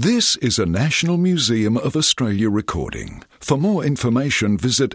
This is a National Museum of Australia recording. For more information, visit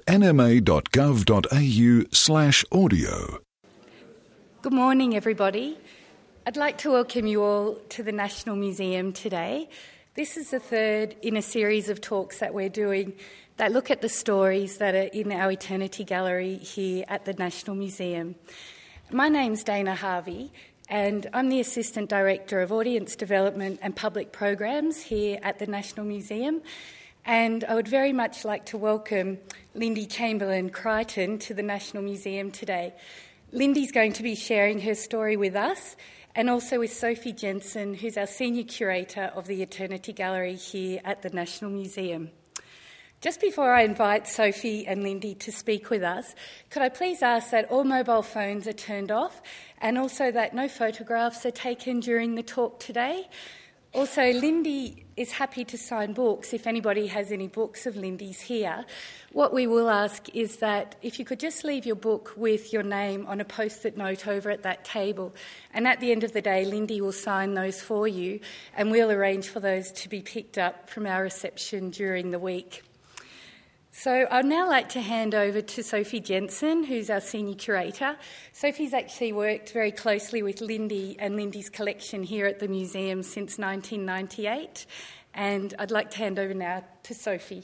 nma.gov.au/audio. Good morning, everybody. I'd like to welcome you all to the National Museum today. This is the third in a series of talks that we're doing that look at the stories that are in our Eternity Gallery here at the National Museum. My name's Dana Harvey, and I'm the Assistant Director of Audience Development and Public Programs here at the National Museum. And I would very much like to welcome Lindy Chamberlain-Crichton to the National Museum today. Lindy's going to be sharing her story with us and also with Sophie Jensen, who's our Senior Curator of the Eternity Gallery here at the National Museum. Just before I invite Sophie and Lindy to speak with us, could I please ask that all mobile phones are turned off and also that no photographs are taken during the talk today? Also, Lindy is happy to sign books if anybody has any books of Lindy's here. What we will ask is that if you could just leave your book with your name on a post-it note over at that table, and at the end of the day, Lindy will sign those for you, and we'll arrange for those to be picked up from our reception during the week. So I'd now like to hand over to Sophie Jensen, who's our Senior Curator. Sophie's actually worked very closely with Lindy and Lindy's collection here at the museum since 1998, and I'd like to hand over now to Sophie.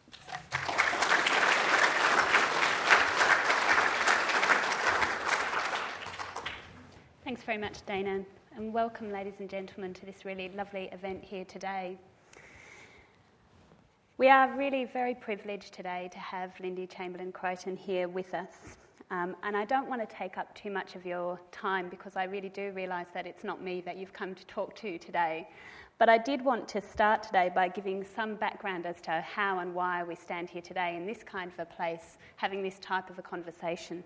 Thanks very much, Dana, and welcome, ladies and gentlemen, to this really lovely event here today. We are really very privileged today to have Lindy Chamberlain-Crichton here with us. And I don't want to take up too much of your time because I really do realise that it's not me that you've come to talk to today. But I did want to start today by giving some background as to how and why we stand here today in this kind of a place, having this type of a conversation.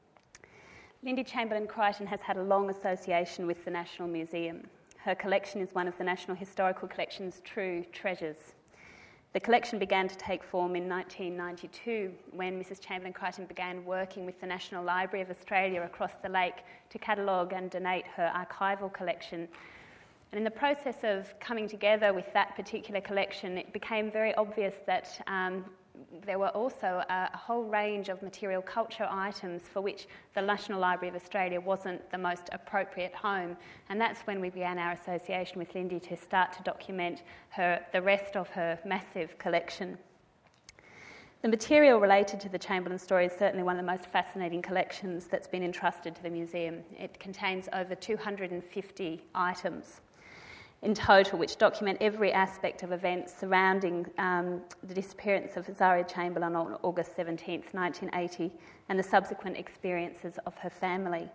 Lindy Chamberlain-Crichton has had a long association with the National Museum. Her collection is one of the National Historical Collection's true treasures. The collection began to take form in 1992 when Mrs. Chamberlain-Crichton began working with the National Library of Australia across the lake to catalogue and donate her archival collection. And in the process of coming together with that particular collection, it became very obvious that there were also a whole range of material culture items for which the National Library of Australia wasn't the most appropriate home. And that's when we began our association with Lindy to start to document the rest of her massive collection. The material related to the Chamberlain story is certainly one of the most fascinating collections that's been entrusted to the museum. It contains over 250 items in total, which document every aspect of events surrounding the disappearance of Azaria Chamberlain on August 17th, 1980, and the subsequent experiences of her family.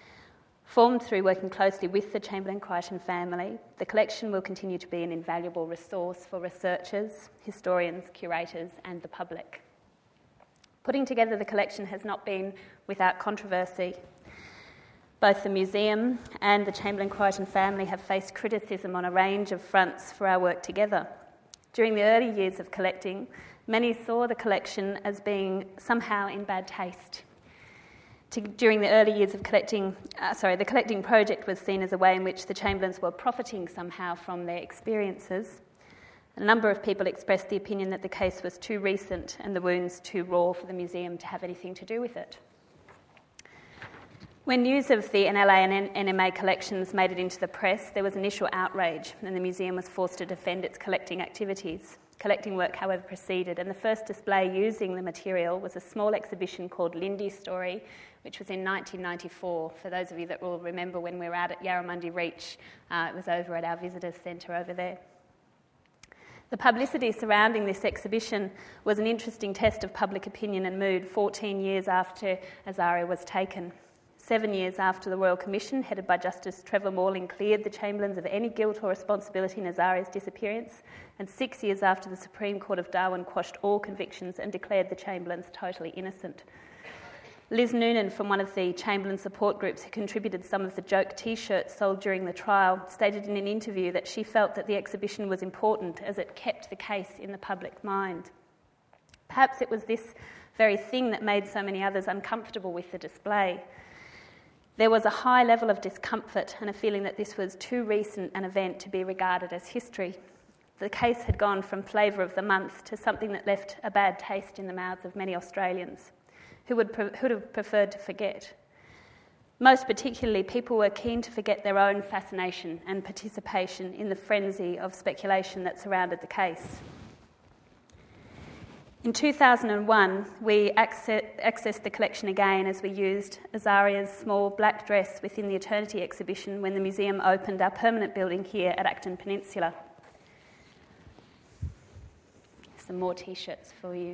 Formed through working closely with the Chamberlain-Crichton family, the collection will continue to be an invaluable resource for researchers, historians, curators, and the public. Putting together the collection has not been without controversy. Both the museum and the Chamberlain-Crichton family have faced criticism on a range of fronts for our work together. During the early years of collecting, many saw the collection as being somehow in bad taste. During the early years of collecting, the collecting project was seen as a way in which the Chamberlains were profiting somehow from their experiences. A number of people expressed the opinion that the case was too recent and the wounds too raw for the museum to have anything to do with it. When news of the NLA and NMA collections made it into the press, there was initial outrage and the museum was forced to defend its collecting activities. Collecting work, however, proceeded, and the first display using the material was a small exhibition called Lindy's Story, which was in 1994. For those of you that will remember when we were out at Yarramundi Reach, it was over at our visitors centre over there. The publicity surrounding this exhibition was an interesting test of public opinion and mood 14 years after Azaria was taken. 7 years after the Royal Commission, headed by Justice Trevor Morling, cleared the Chamberlains of any guilt or responsibility in Azaria's disappearance, and 6 years after the Supreme Court of Darwin quashed all convictions and declared the Chamberlains totally innocent. Liz Noonan from one of the Chamberlain support groups who contributed some of the joke T-shirts sold during the trial stated in an interview that she felt that the exhibition was important as it kept the case in the public mind. Perhaps it was this very thing that made so many others uncomfortable with the display. There was a high level of discomfort and a feeling that this was too recent an event to be regarded as history. the case had gone from flavour of the month to something that left a bad taste in the mouths of many Australians who would have preferred to forget. Most particularly, people were keen to forget their own fascination and participation in the frenzy of speculation that surrounded the case. In 2001, we accessed the collection again as we used Azaria's small black dress within the Eternity exhibition when the museum opened our permanent building here at Acton Peninsula. Some more t-shirts for you.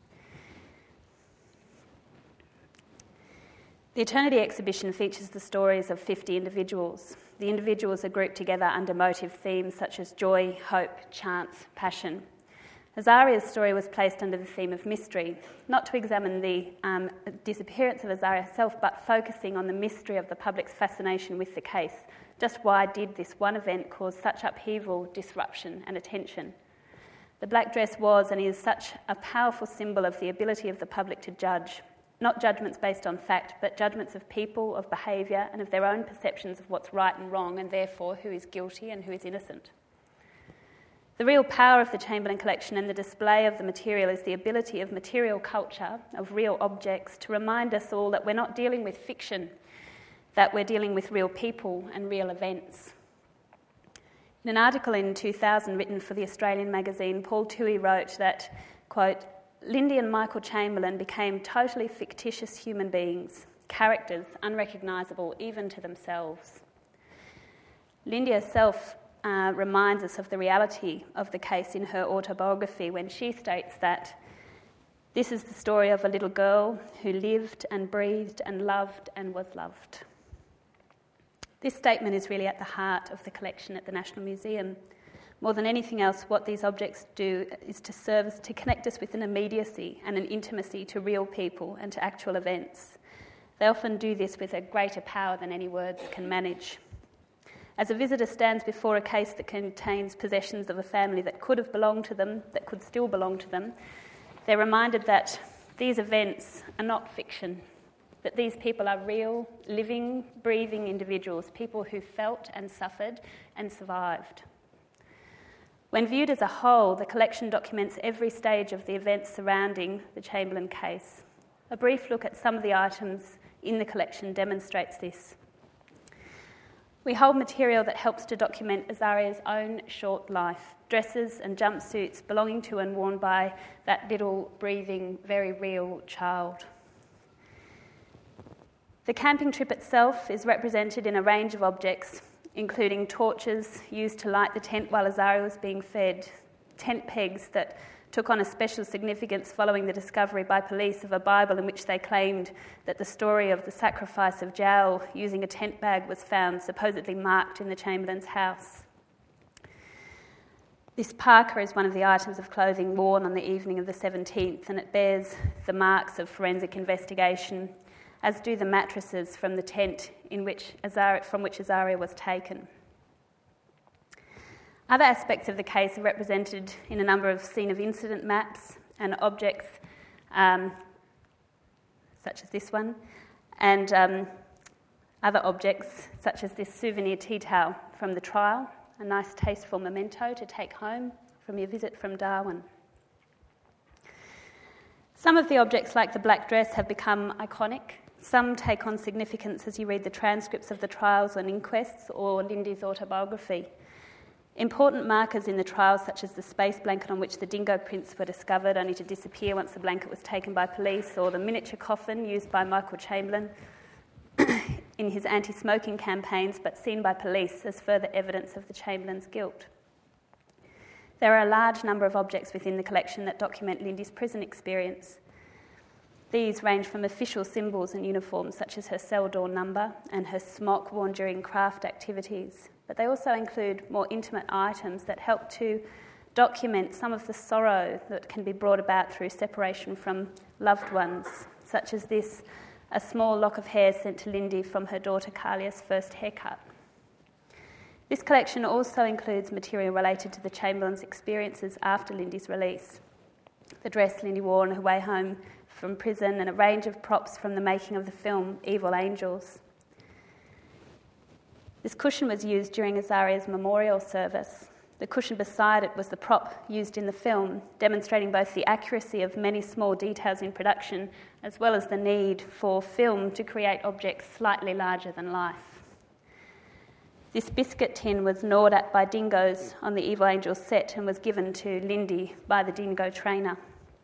The Eternity exhibition features the stories of 50 individuals. The individuals are grouped together under motive themes such as joy, hope, chance, passion. Azaria's story was placed under the theme of mystery, not to examine the disappearance of Azaria herself, but focusing on the mystery of the public's fascination with the case. Just why did this one event cause such upheaval, disruption and attention? The black dress was and is such a powerful symbol of the ability of the public to judge, not judgments based on fact, but judgments of people, of behaviour, and of their own perceptions of what's right and wrong, and therefore who is guilty and who is innocent. The real power of the Chamberlain collection and the display of the material is the ability of material culture, of real objects, to remind us all that we're not dealing with fiction, that we're dealing with real people and real events. In an article in 2000 written for the Australian magazine, Paul Toohey wrote that, quote, Lindy and Michael Chamberlain became totally fictitious human beings, characters unrecognisable even to themselves. Lindy herself reminds us of the reality of the case in her autobiography when she states that this is the story of a little girl who lived and breathed and loved and was loved. This statement is really at the heart of the collection at the National Museum. More than anything else, what these objects do is to serve us to connect us with an immediacy and an intimacy to real people and to actual events. They often do this with a greater power than any words can manage. As a visitor stands before a case that contains possessions of a family that could have belonged to them, that could still belong to them, they're reminded that these events are not fiction, that these people are real, living, breathing individuals, people who felt and suffered and survived. When viewed as a whole, the collection documents every stage of the events surrounding the Chamberlain case. A brief look at some of the items in the collection demonstrates this. We hold material that helps to document Azaria's own short life, dresses and jumpsuits belonging to and worn by that little, breathing, very real child. The camping trip itself is represented in a range of objects, including torches used to light the tent while Azaria was being fed, tent pegs that took on a special significance following the discovery by police of a Bible in which they claimed that the story of the sacrifice of Jael using a tent bag was found, supposedly marked in the Chamberlain's house. This parka is one of the items of clothing worn on the evening of the 17th, and it bears the marks of forensic investigation, as do the mattresses from the tent from which Azaria was taken. Other aspects of the case are represented in a number of scene of incident maps and objects, such as this one, and other objects such as this souvenir tea towel from the trial, a nice tasteful memento to take home from your visit from Darwin. Some of the objects, like the black dress, have become iconic. Some take on significance as you read the transcripts of the trials and inquests or Lindy's autobiography. Important markers in the trials, such as the space blanket on which the dingo prints were discovered, only to disappear once the blanket was taken by police, or the miniature coffin used by Michael Chamberlain in his anti-smoking campaigns, but seen by police as further evidence of the Chamberlain's guilt. There are a large number of objects within the collection that document Lindy's prison experience. These range from official symbols and uniforms, such as her cell door number and her smock worn during craft activities, but they also include more intimate items that help to document some of the sorrow that can be brought about through separation from loved ones, such as this, a small lock of hair sent to Lindy from her daughter Kalia's first haircut. This collection also includes material related to the Chamberlain's experiences after Lindy's release. The dress Lindy wore on her way home from prison and a range of props from the making of the film Evil Angels. This cushion was used during Azaria's memorial service. The cushion beside it was the prop used in the film, demonstrating both the accuracy of many small details in production as well as the need for film to create objects slightly larger than life. This biscuit tin was gnawed at by dingoes on the Evil Angel set and was given to Lindy by the dingo trainer.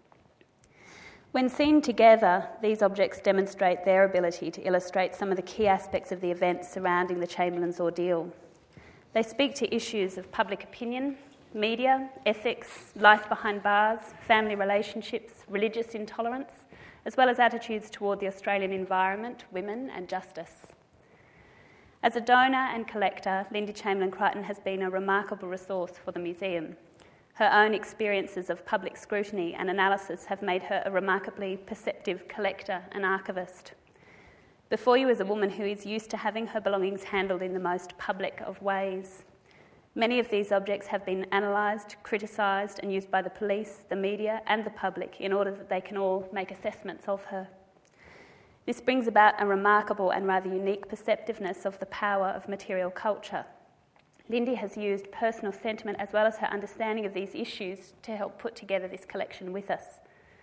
When seen together, these objects demonstrate their ability to illustrate some of the key aspects of the events surrounding the Chamberlain's ordeal. They speak to issues of public opinion, media, ethics, life behind bars, family relationships, religious intolerance, as well as attitudes toward the Australian environment, women and justice. As a donor and collector, Lindy Chamberlain-Crichton has been a remarkable resource for the museum. Her own experiences of public scrutiny and analysis have made her a remarkably perceptive collector and archivist. Before you is a woman who is used to having her belongings handled in the most public of ways. Many of these objects have been analysed, criticised and used by the police, the media and the public in order that they can all make assessments of her. This brings about a remarkable and rather unique perceptiveness of the power of material culture. Lindy has used personal sentiment as well as her understanding of these issues to help put together this collection with us.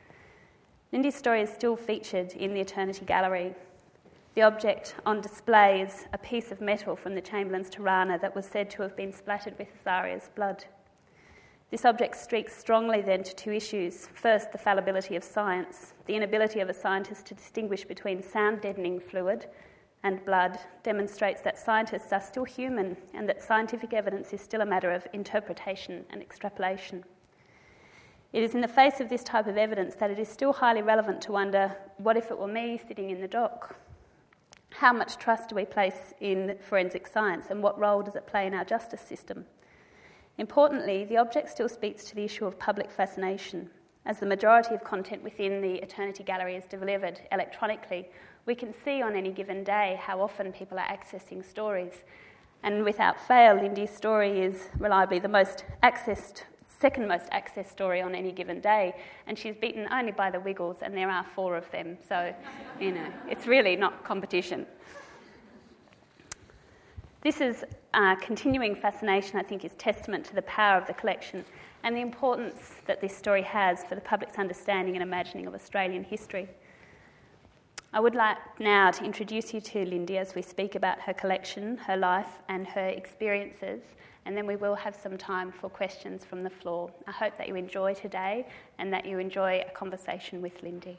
Lindy's story is still featured in the Eternity Gallery. The object on display is a piece of metal from the Chamberlain's Tirana that was said to have been splattered with Azaria's blood. This object streaks strongly then to two issues. First, the fallibility of science. The inability of a scientist to distinguish between sound-deadening fluid and blood demonstrates that scientists are still human and that scientific evidence is still a matter of interpretation and extrapolation. It is in the face of this type of evidence that it is still highly relevant to wonder, what if it were me sitting in the dock? How much trust do we place in forensic science and what role does it play in our justice system? Importantly, the object still speaks to the issue of public fascination. As the majority of content within the Eternity Gallery is delivered electronically, we can see on any given day how often people are accessing stories. And without fail, Lindy's story is reliably the most accessed, second most accessed story on any given day. And she's beaten only by the Wiggles, and there are 4 of them. So, it's really not competition. This is continuing fascination, I think, is testament to the power of the collection and the importance that this story has for the public's understanding and imagining of Australian history. I would like now to introduce you to Lindy as we speak about her collection, her life and her experiences, and then we will have some time for questions from the floor. I hope that you enjoy today and that you enjoy a conversation with Lindy.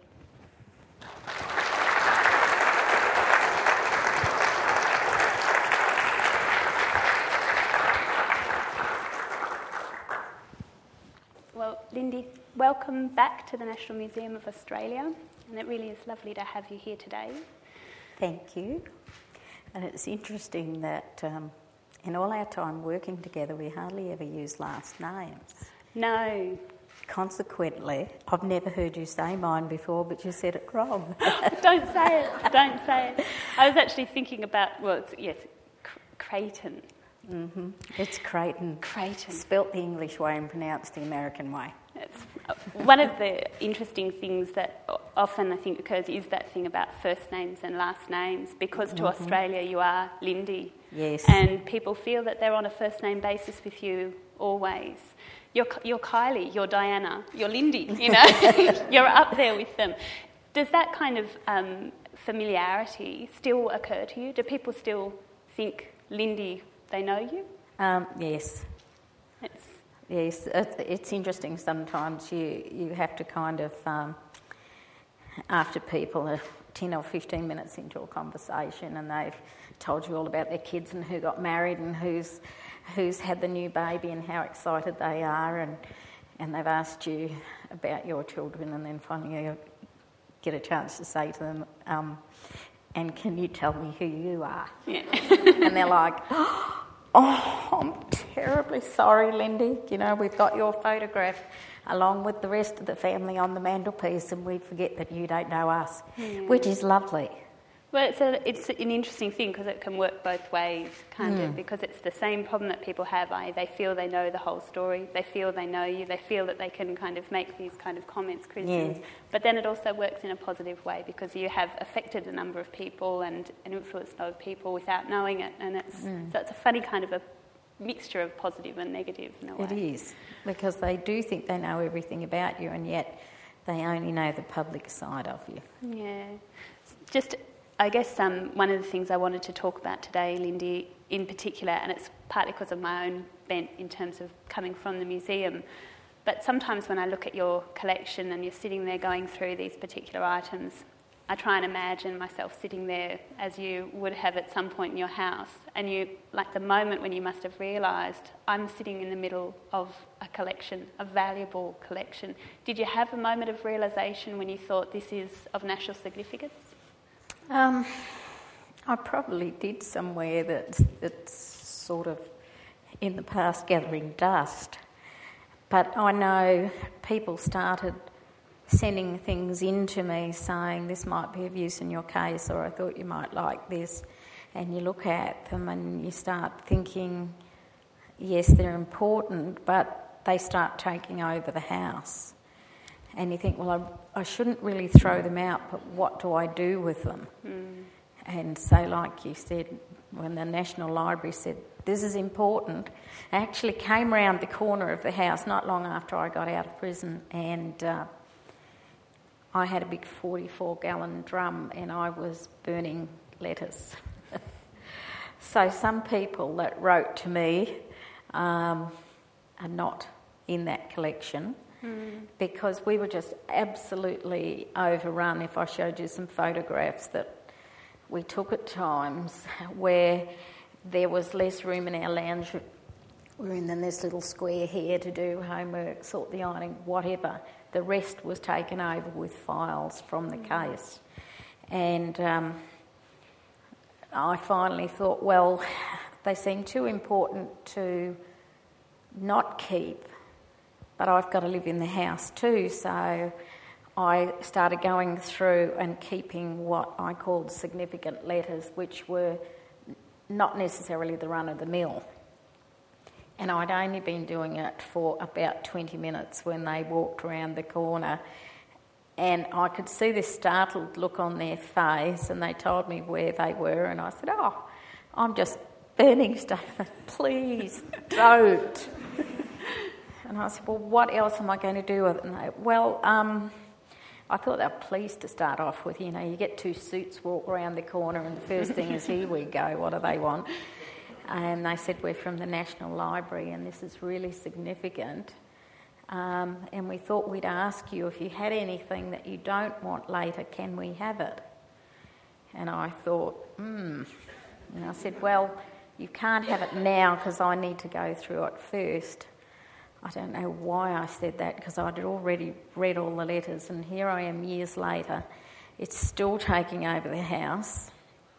Well, Lindy, welcome back to the National Museum of Australia, and it really is lovely to have you here today. Thank you. And it's interesting that in all our time working together, we hardly ever use last names. No. Consequently, I've never heard you say mine before, but you said it wrong. Don't say it. Don't say it. I was actually thinking about, Creighton. Mm-hmm. It's Creighton. Creighton. Spelt the English way and pronounced the American way. It's one of the interesting things that often I think occurs is that thing about first names and last names, because to Australia you are Lindy. Yes. And people feel that they're on a first name basis with you always. You're Kylie, you're Diana, you're Lindy, You're up there with them. Does that kind of familiarity still occur to you? Do people still think Lindy, they know you? Yes. Yes, it's interesting sometimes. You have to kind of, after people are 10 or 15 minutes into a conversation and they've told you all about their kids and who got married and who's had the new baby and how excited they are, and they've asked you about your children, and then finally you get a chance to say to them, and can you tell me who you are? Yeah. And they're like, oh, I'm terribly sorry, Lindy. We've got your photograph along with the rest of the family on the mantelpiece, and we forget that you don't know us, which is lovely. Well, it's an interesting thing because it can work both ways, kind of, because it's the same problem that people have. They feel they know the whole story, they feel they know you, they feel that they can kind of make these kind of comments, criticisms. Yeah. But then it also works in a positive way because you have affected a number of people and influenced other people without knowing it, and so it's a funny kind of a mixture of positive and negative in a way. It is, because they do think they know everything about you, and yet they only know the public side of you. Yeah. Just, I guess one of the things I wanted to talk about today, Lindy, in particular, and it's partly because of my own bent in terms of coming from the museum, but sometimes when I look at your collection and you're sitting there going through these particular items, I try and imagine myself sitting there as you would have at some point in your house, and you, like the moment when you must have realised, I'm sitting in the middle of a collection, a valuable collection. Did you have a moment of realisation when you thought this is of national significance? I probably did somewhere that's sort of in the past gathering dust. But I know people started sending things in to me saying this might be of use in your case, or I thought you might like this. And you look at them and you start thinking, yes, they're important, but they start taking over the house. And you think, well, I shouldn't really throw them out, but what do I do with them? And so, like you said, when the National Library said, this is important, I actually came round the corner of the house not long after I got out of prison, and I had a big 44-gallon drum and I was burning letters. So some people that wrote to me are not in that collection because we were just absolutely overrun. If I showed you some photographs that we took at times where there was less room in our lounge room than this little square here to do homework, sort the ironing, whatever. The rest was taken over with files from the case. And I finally thought, well, they seem too important to not keep, but I've got to live in the house too. So I started going through and keeping what I called significant letters, which were not necessarily the run-of-the-mill. And I'd only been doing it for about 20 minutes when they walked around the corner, and I could see this startled look on their face, and they told me where they were, and I said, oh, I'm just burning stuff. Please don't. And I said, well, what else am I going to do with it? And they, well, I thought they were pleased to start off with. You know, you get two suits, walk around the corner, and the first thing is, here we go, what do they want? And they said, we're from the National Library and this is really significant. And we thought we'd ask you if you had anything that you don't want later, can we have it? And I thought, And I said, well, you can't have it now because I need to go through it first. I don't know why I said that because I'd already read all the letters, and here I am years later. It's still taking over the house.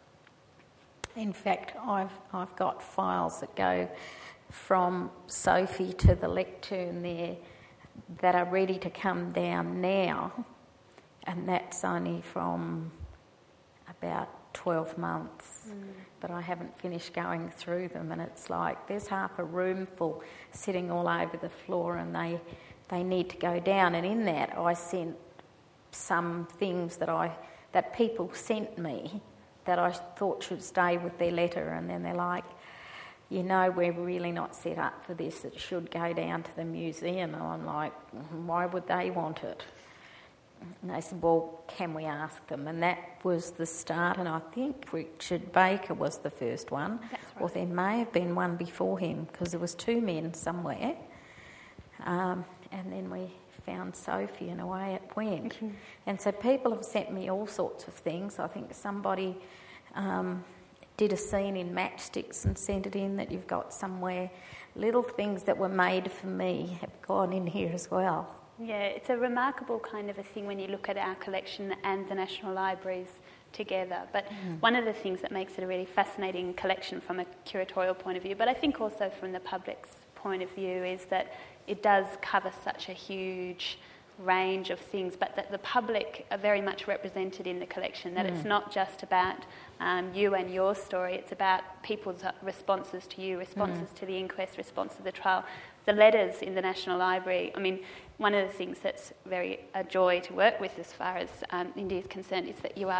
In fact, I've got files that go from Sophie to the lectern there that are ready to come down now, and that's only from about 12 months. But I haven't finished going through them, and it's like there's half a room full sitting all over the floor, and they need to go down. And in that, I sent some things that people sent me that I thought should stay with their letter, and then they're like, you know, we're really not set up for this, it should go down to the museum. And I'm like, why would they want it? And they said, well, can we ask them? And that was the start, and I think Richard Baker was the first one. That's right. Or there may have been one before him, because there was two men somewhere. And then we found Sophie, and away it went. Mm-hmm. And so people have sent me all sorts of things. I think somebody did a scene in Matchsticks and sent it in that you've got somewhere. Little things that were made for me have gone in here as well. Yeah, it's a remarkable kind of a thing when you look at our collection and the National Libraries together. But one of the things that makes it a really fascinating collection from a curatorial point of view, but I think also from the public's point of view, is that it does cover such a huge range of things, but that the public are very much represented in the collection, that it's not just about you and your story, it's about people's responses to you, responses to the inquest, response to the trial. The letters in the National Library, I mean, one of the things that's very a joy to work with as far as India is concerned is that you are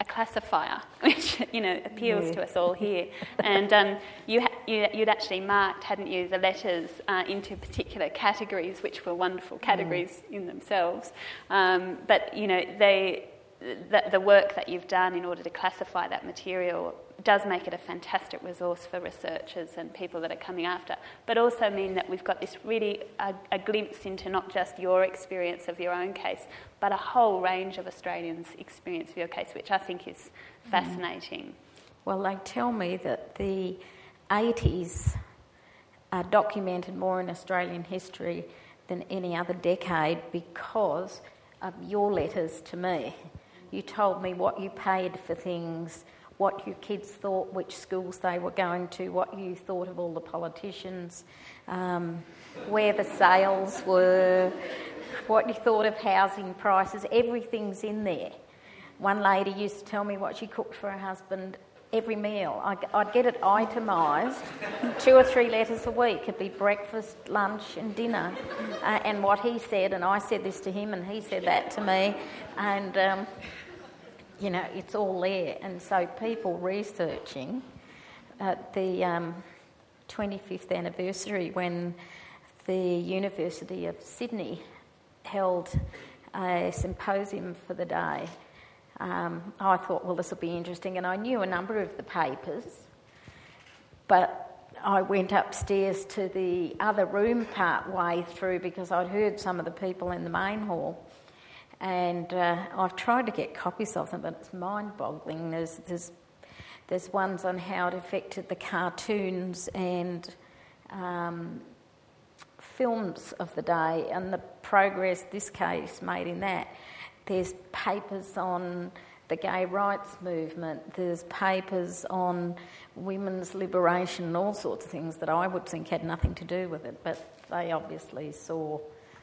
a classifier, which appeals to us all here. And you'd actually marked, hadn't you, the letters into particular categories, which were wonderful categories in themselves. But the work that you've done in order to classify that material does make it a fantastic resource for researchers and people that are coming after, but also mean that we've got this really a glimpse into not just your experience of your own case, but a whole range of Australians' experience of your case, which I think is fascinating. Well, they tell me that the 80s are documented more in Australian history than any other decade because of your letters to me. You told me what you paid for things, what your kids thought, which schools they were going to, what you thought of all the politicians, where the sales were, what you thought of housing prices. Everything's in there. One lady used to tell me what she cooked for her husband every meal. I'd get it itemised, 2 or 3 letters a week. It'd be breakfast, lunch and dinner. And what he said, and I said this to him and he said that to me. And it's all there. And so people researching at the 25th anniversary when the University of Sydney held a symposium for the day, I thought, well, this will be interesting. And I knew a number of the papers, but I went upstairs to the other room part way through because I'd heard some of the people in the main hall. And I've tried to get copies of them, but it's mind-boggling. There's ones on how it affected the cartoons and films of the day and the progress this case made in that. There's papers on the gay rights movement. There's papers on women's liberation and all sorts of things that I would think had nothing to do with it, but they obviously saw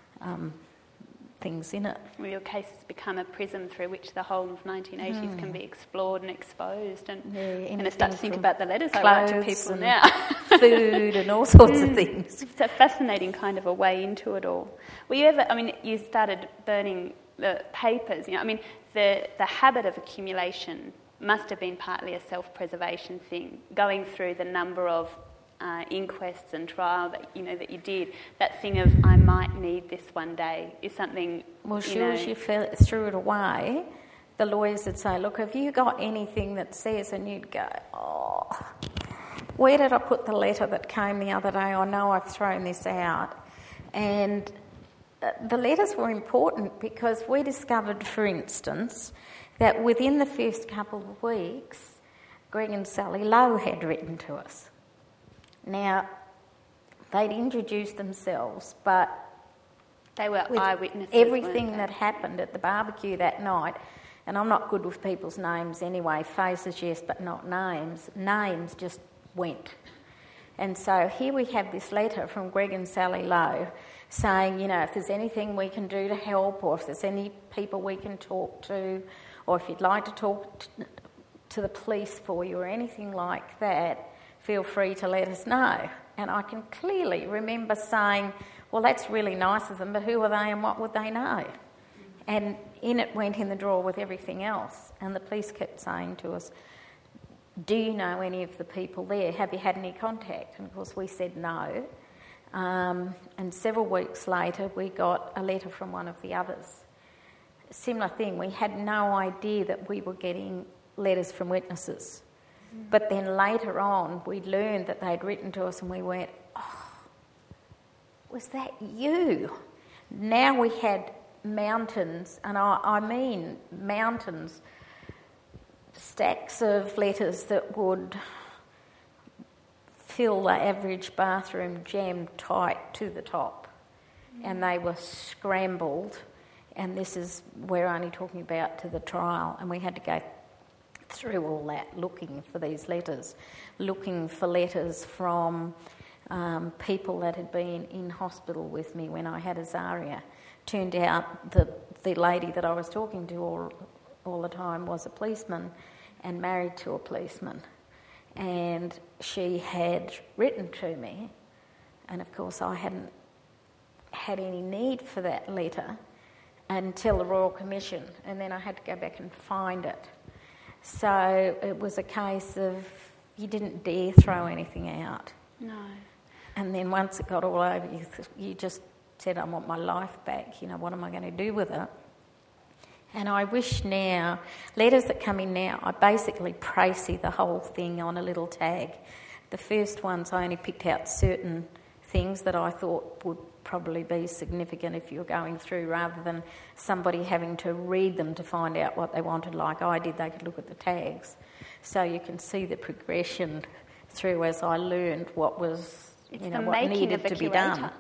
things in it. Well, your case has become a prism through which the whole of 1980s can be explored and exposed. And I start to think about the letters I write to people now. Food and all sorts of things. It's a fascinating kind of a way into it all. Were you ever, you started burning the papers, the habit of accumulation must have been partly a self-preservation thing, going through the number of inquests and trial that you did. That thing of I might need this one day is something. Well, sure, as you threw it away, the lawyers would say, "Look, have you got anything that says?" And you'd go, "Oh, where did I put the letter that came the other day? I know I've thrown this out." And the letters were important because we discovered, for instance, that within the first couple of weeks, Greg and Sally Lowe had written to us. Now, they'd introduced themselves, but they were eyewitnesses. Everything that happened at the barbecue that night, and I'm not good with people's names anyway, faces yes, but not names. Names just went. And so here we have this letter from Greg and Sally Lowe saying, if there's anything we can do to help, or if there's any people we can talk to, or if you'd like to talk to the police for you or anything like that, feel free to let us know. And I can clearly remember saying, well, that's really nice of them, but who are they and what would they know? And in it went in the drawer with everything else. And the police kept saying to us, do you know any of the people there? Have you had any contact? And of course we said no. And several weeks later we got a letter from one of the others. A similar thing, we had no idea that we were getting letters from witnesses. But then later on, we learned that they'd written to us and we went, oh, was that you? Now we had mountains, and I mean mountains, stacks of letters that would fill the average bathroom jammed tight to the top. And they were scrambled, and this is, we're only talking about to the trial, and we had to go through all that looking for these letters, looking for letters from people that had been in hospital with me when I had Azaria. Turned out that the lady that I was talking to all the time was a policeman and married to a policeman. And she had written to me, and of course I hadn't had any need for that letter until the Royal Commission, and then I had to go back and find it. So it was a case of you didn't dare throw anything out. No. And then once it got all over, you just said, I want my life back, what am I going to do with it? And I wish now, letters that come in now, I basically précis the whole thing on a little tag. The first ones I only picked out certain things that I thought would probably be significant if you're going through, rather than somebody having to read them to find out what they wanted like I did. They could look at the tags. So you can see the progression through as I learned what was, what needed to be done.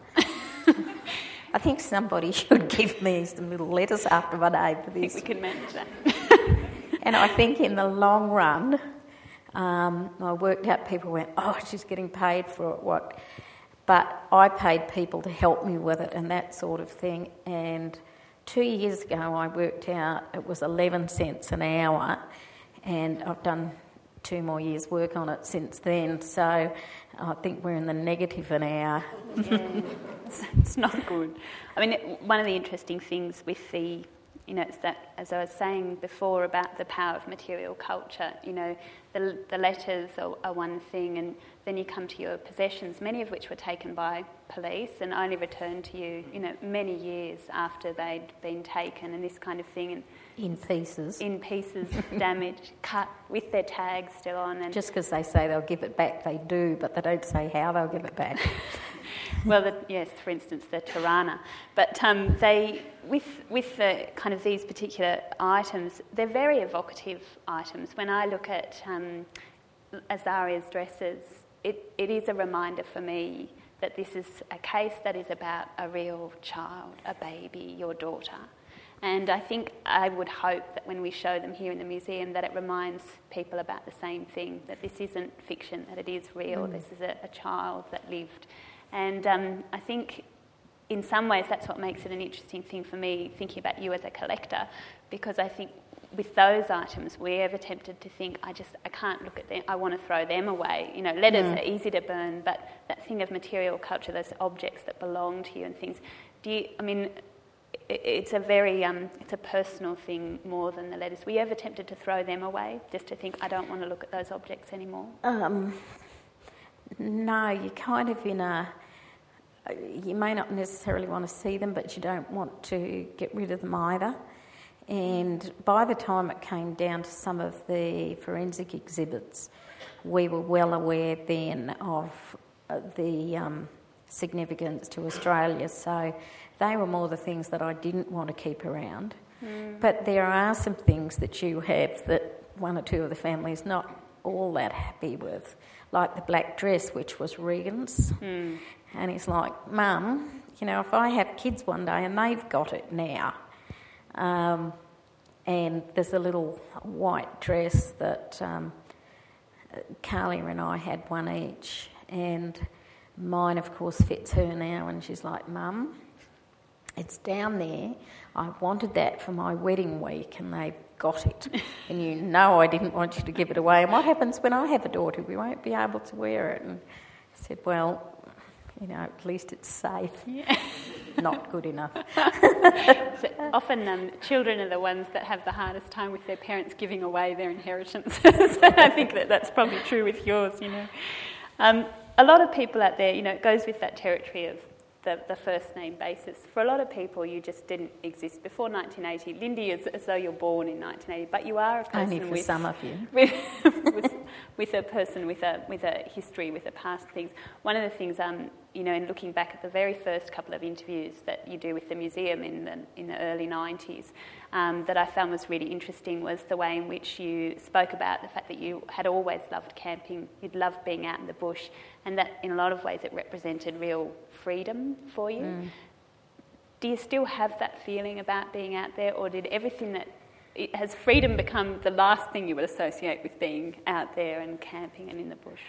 I think somebody should give me some little letters after my name for this. I think we can manage that. And I think in the long run, I worked out people went, she's getting paid for it, what? But I paid people to help me with it and that sort of thing. And 2 years ago I worked out it was 11 cents an hour, and I've done 2 more years' work on it since then. So I think we're in the negative an hour. Yeah, it's not good. I mean, one of the interesting things with the, it's that, as I was saying before about the power of material culture, the letters are one thing, and then you come to your possessions, many of which were taken by police and only returned to you, many years after they'd been taken, and this kind of thing. And in pieces, damaged, cut with their tags still on. And just because they say they'll give it back, they do, but they don't say how they'll give it back. Well, yes, for instance, the Tirana. But they, with the kind of these particular items, they're very evocative items. When I look at Azaria's dresses, it is a reminder for me that this is a case that is about a real child, a baby, your daughter. And I think I would hope that when we show them here in the museum that it reminds people about the same thing, that this isn't fiction, that it is real, this is a child that lived. And I think in some ways that's what makes it an interesting thing for me, thinking about you as a collector, because I think with those items we're ever tempted to think, I can't look at them, I want to throw them away. Letters are easy to burn, but that thing of material culture, those objects that belong to you and things, it's a very, it's a personal thing more than the letters. Were you ever tempted to throw them away, just to think, I don't want to look at those objects anymore? No, you're kind of you may not necessarily want to see them, but you don't want to get rid of them either. And by the time it came down to some of the forensic exhibits, we were well aware then of the significance to Australia. So they were more the things that I didn't want to keep around. But there are some things that you have that one or two of the family is not all that happy with, like the black dress, which was Regan's. And he's like, Mum, if I have kids one day and they've got it now, and there's a little white dress that Carly and I had one each, and mine, of course, fits her now, and she's like, Mum, it's down there. I wanted that for my wedding week and they've got it. And I didn't want you to give it away. And what happens when I have a daughter? We won't be able to wear it. And I said, well, at least it's safe. Yeah. Not good enough. So often children are the ones that have the hardest time with their parents giving away their inheritance. So I think that's probably true with yours, A lot of people out there, it goes with that territory of the first name basis. For a lot of people, you just didn't exist before 1980. Lindy is as though you're born in 1980, but you are a person only for some of you with a person with a history, with a past things. One of the things, in looking back at the very first couple of interviews that you do with the museum in the early 90s, that I found was really interesting was the way in which you spoke about the fact that you had always loved camping, you'd loved being out in the bush, and that in a lot of ways it represented real freedom for you. Do you still have that feeling about being out there, or did has freedom become the last thing you would associate with being out there and camping and in the bush?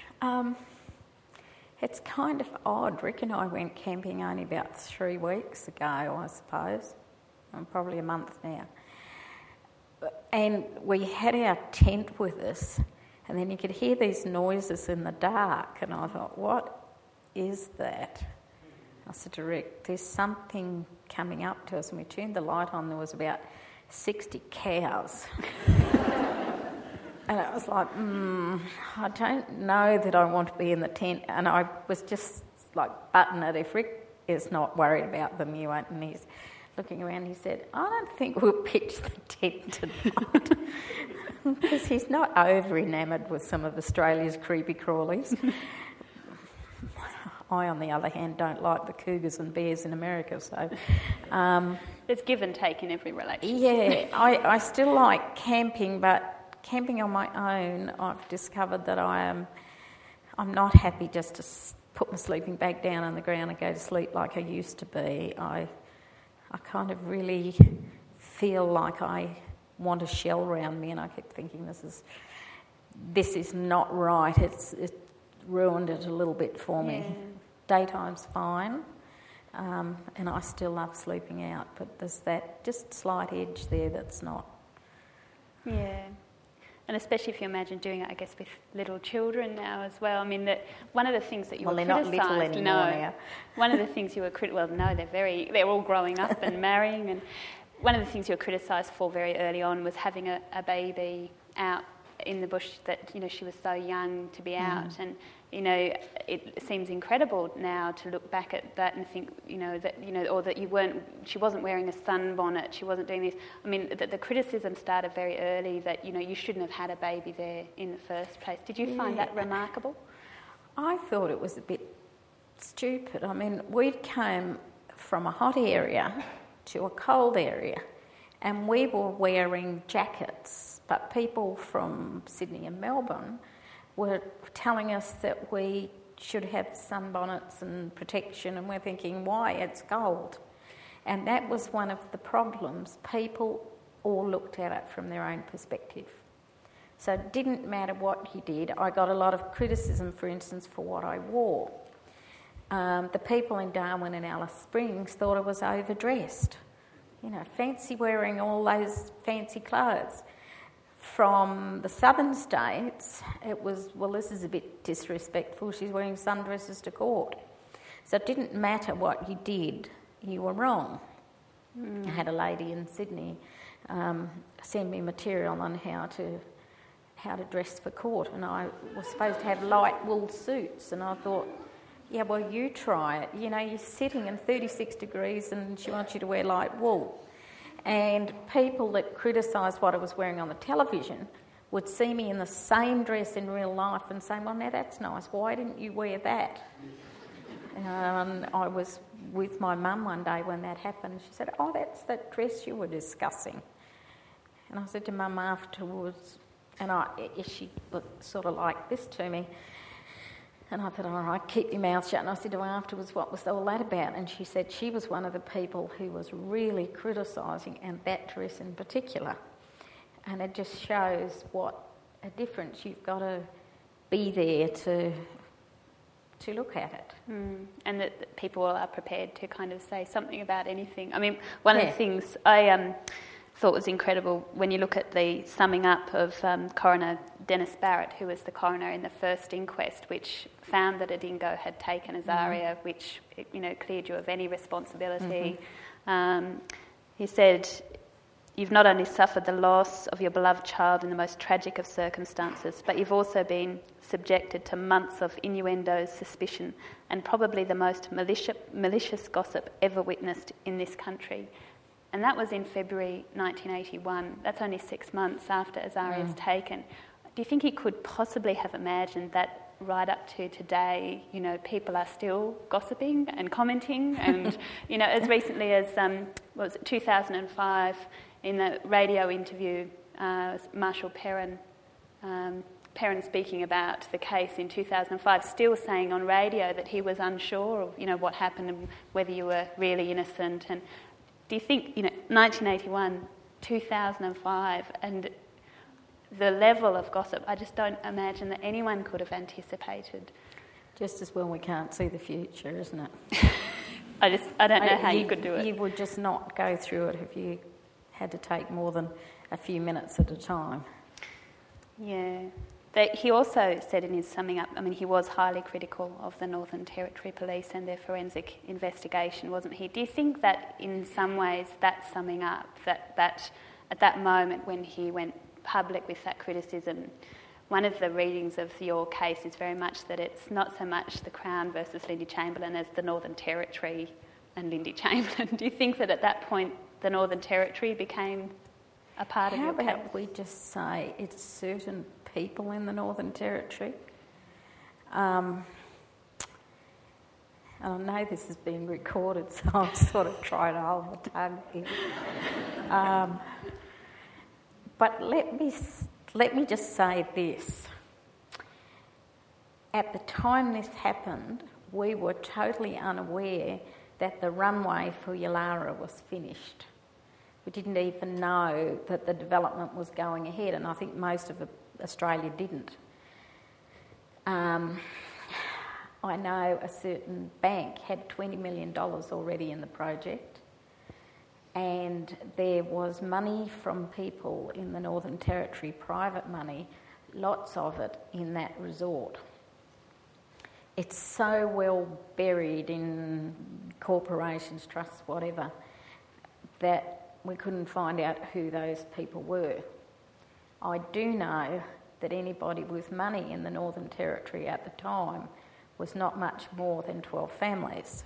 It's kind of odd. Rick and I went camping only about 3 weeks ago, I suppose. Probably a month now. And we had our tent with us, and then you could hear these noises in the dark, and I thought, what is that? I said to Rick, there's something coming up to us, and we turned the light on. There was about 60 cows. And I was like, I don't know that I want to be in the tent. And I was just like, button it. If Rick is not worried about them, you won't. And he's looking around, he said, I don't think we'll pitch the tent tonight. Because he's not over-enamoured with some of Australia's creepy crawlies. I, on the other hand, don't like the cougars and bears in America, so... There's give and take in every relationship. Yeah, I still like camping, but camping on my own, I've discovered that I'm not happy just to put my sleeping bag down on the ground and go to sleep like I used to be. I kind of really feel like I want a shell around me, and I keep thinking this is not right. It ruined it a little bit for me. Daytime's fine, and I still love sleeping out, but there's that just slight edge there that's not. Yeah. And especially if you imagine doing it, I guess, with little children now as well. I mean, one of the things that you were criticised... Well, they're not little anymore now. One of the things you were they're all growing up and marrying. And one of the things you were criticised for very early on was having a baby out in the bush that, she was so young to be out. And, it seems incredible now to look back at that and think, or that she wasn't wearing a sunbonnet, she wasn't doing this. I mean, the criticism started very early that, you shouldn't have had a baby there in the first place. Did you find that remarkable? I thought it was a bit stupid. I mean, we came from a hot area to a cold area, and we were wearing jackets, but people from Sydney and Melbourne were telling us that we should have sunbonnets and protection, and we're thinking, why? It's cold. And that was one of the problems. People all looked at it from their own perspective. So it didn't matter what you did. I got a lot of criticism, for instance, for what I wore. The people in Darwin and Alice Springs thought I was overdressed. Fancy wearing all those fancy clothes. From the southern states, it was, well, this is a bit disrespectful. She's wearing sundresses to court. So it didn't matter what you did, you were wrong. I had a lady in Sydney send me material on how to dress for court, and I was supposed to have light wool suits, and I thought, yeah, well, you try it. You're sitting in 36 degrees and she wants you to wear light wool. And people that criticised what I was wearing on the television would see me in the same dress in real life and say, well, now that's nice, why didn't you wear that? I was with my mum one day when that happened. She said, oh, that's that dress you were discussing. And I said to Mum afterwards, and she looked sort of like this to me, and I thought, all right, keep your mouth shut. And I said to her afterwards, what was all that about? And she said she was one of the people who was really criticising, and that dress in particular. And it just shows what a difference you've got to be there to look at it. And that people are prepared to kind of say something about anything. I mean, one of the things I thought was incredible when you look at the summing up of Coroner Dennis Barrett, who was the coroner in the first inquest, which found that a dingo had taken Azaria, which cleared you of any responsibility. He said, you've not only suffered the loss of your beloved child in the most tragic of circumstances, but you've also been subjected to months of innuendos, suspicion, and probably the most malicious gossip ever witnessed in this country. And that was in February 1981. That's only 6 months after Azaria's taken. Do you think he could possibly have imagined that right up to today, people are still gossiping and commenting? And, as recently as, 2005, in the radio interview, Marshall Perrin speaking about the case in 2005, still saying on radio that he was unsure of, what happened and whether you were really innocent. And do you think, 1981, 2005, and the level of gossip, I just don't imagine that anyone could have anticipated. Just as well we can't see the future, isn't it? I don't know how you could do it. You would just not go through it if you had to take more than a few minutes at a time. Yeah. He also said in his summing up, he was highly critical of the Northern Territory Police and their forensic investigation, wasn't he? Do you think that in some ways that summing up, that at that moment when he went public with that criticism. One of the readings of your case is very much that it's not so much the Crown versus Lindy Chamberlain as the Northern Territory and Lindy Chamberlain. Do you think that at that point the Northern Territory became a part of your case? How about we just say it's certain people in the Northern Territory? I know this has been recorded, so I'm sort of trying to hold my tongue here. But let me just say this. At the time this happened, we were totally unaware that the runway for Yulara was finished. We didn't even know that the development was going ahead, and I think most of Australia didn't. I know a certain bank had $20 million already in the project, and there was money from people in the Northern Territory, private money, lots of it in that resort. It's so well buried in corporations, trusts, whatever, that we couldn't find out who those people were. I do know that anybody with money in the Northern Territory at the time was not much more than 12 families.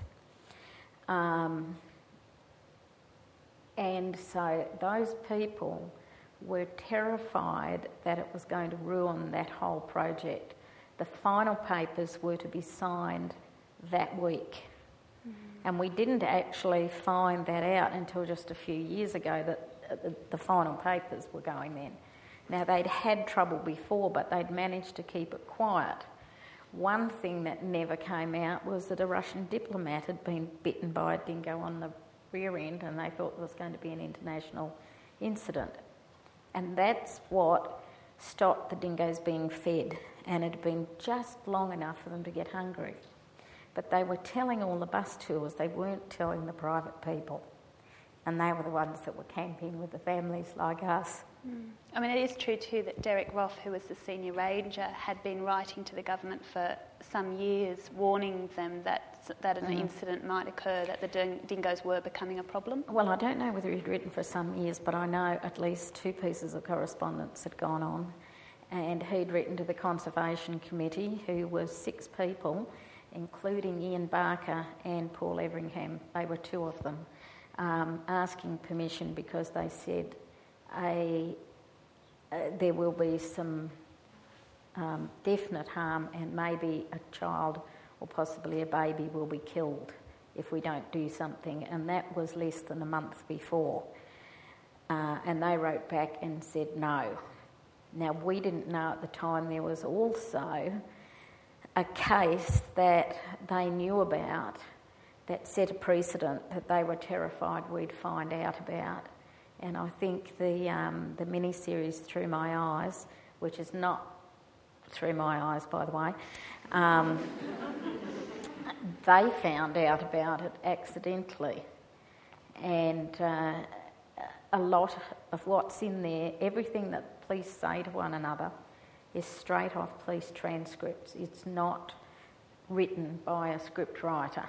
And so those people were terrified that it was going to ruin that whole project. The final papers were to be signed that week. And we didn't actually find that out until just a few years ago that the final papers were going then. Now, they'd had trouble before, but they'd managed to keep it quiet. One thing that never came out was that a Russian diplomat had been bitten by a dingo on the rear end, and they thought there was going to be an international incident. And that's what stopped the dingoes being fed, and it had been just long enough for them to get hungry. But they were telling all the bus tours, they weren't telling the private people. And they were the ones that were camping with the families like us. I mean, it is true too that Derek Roth, who was the senior ranger, had been writing to the government for some years, warning them that an incident might occur, that the dingoes were becoming a problem. Well, I don't know whether he'd written for some years, but I know at least 2 pieces of correspondence had gone on. And he'd written to the Conservation Committee, who was 6 people, including Ian Barker and Paul Everingham. They were 2 of them, asking permission because they said there will be some definite harm, and maybe a child or possibly a baby will be killed if we don't do something. And that was less than a month before. And they wrote back and said no. Now, we didn't know at the time there was also a case that they knew about that set a precedent that they were terrified we'd find out about. And I think the mini-series Through My Eyes, which is not Through My Eyes, by the way, they found out about it accidentally. And a lot of what's in there, everything that police say to one another, is straight off police transcripts. It's not written by a script writer.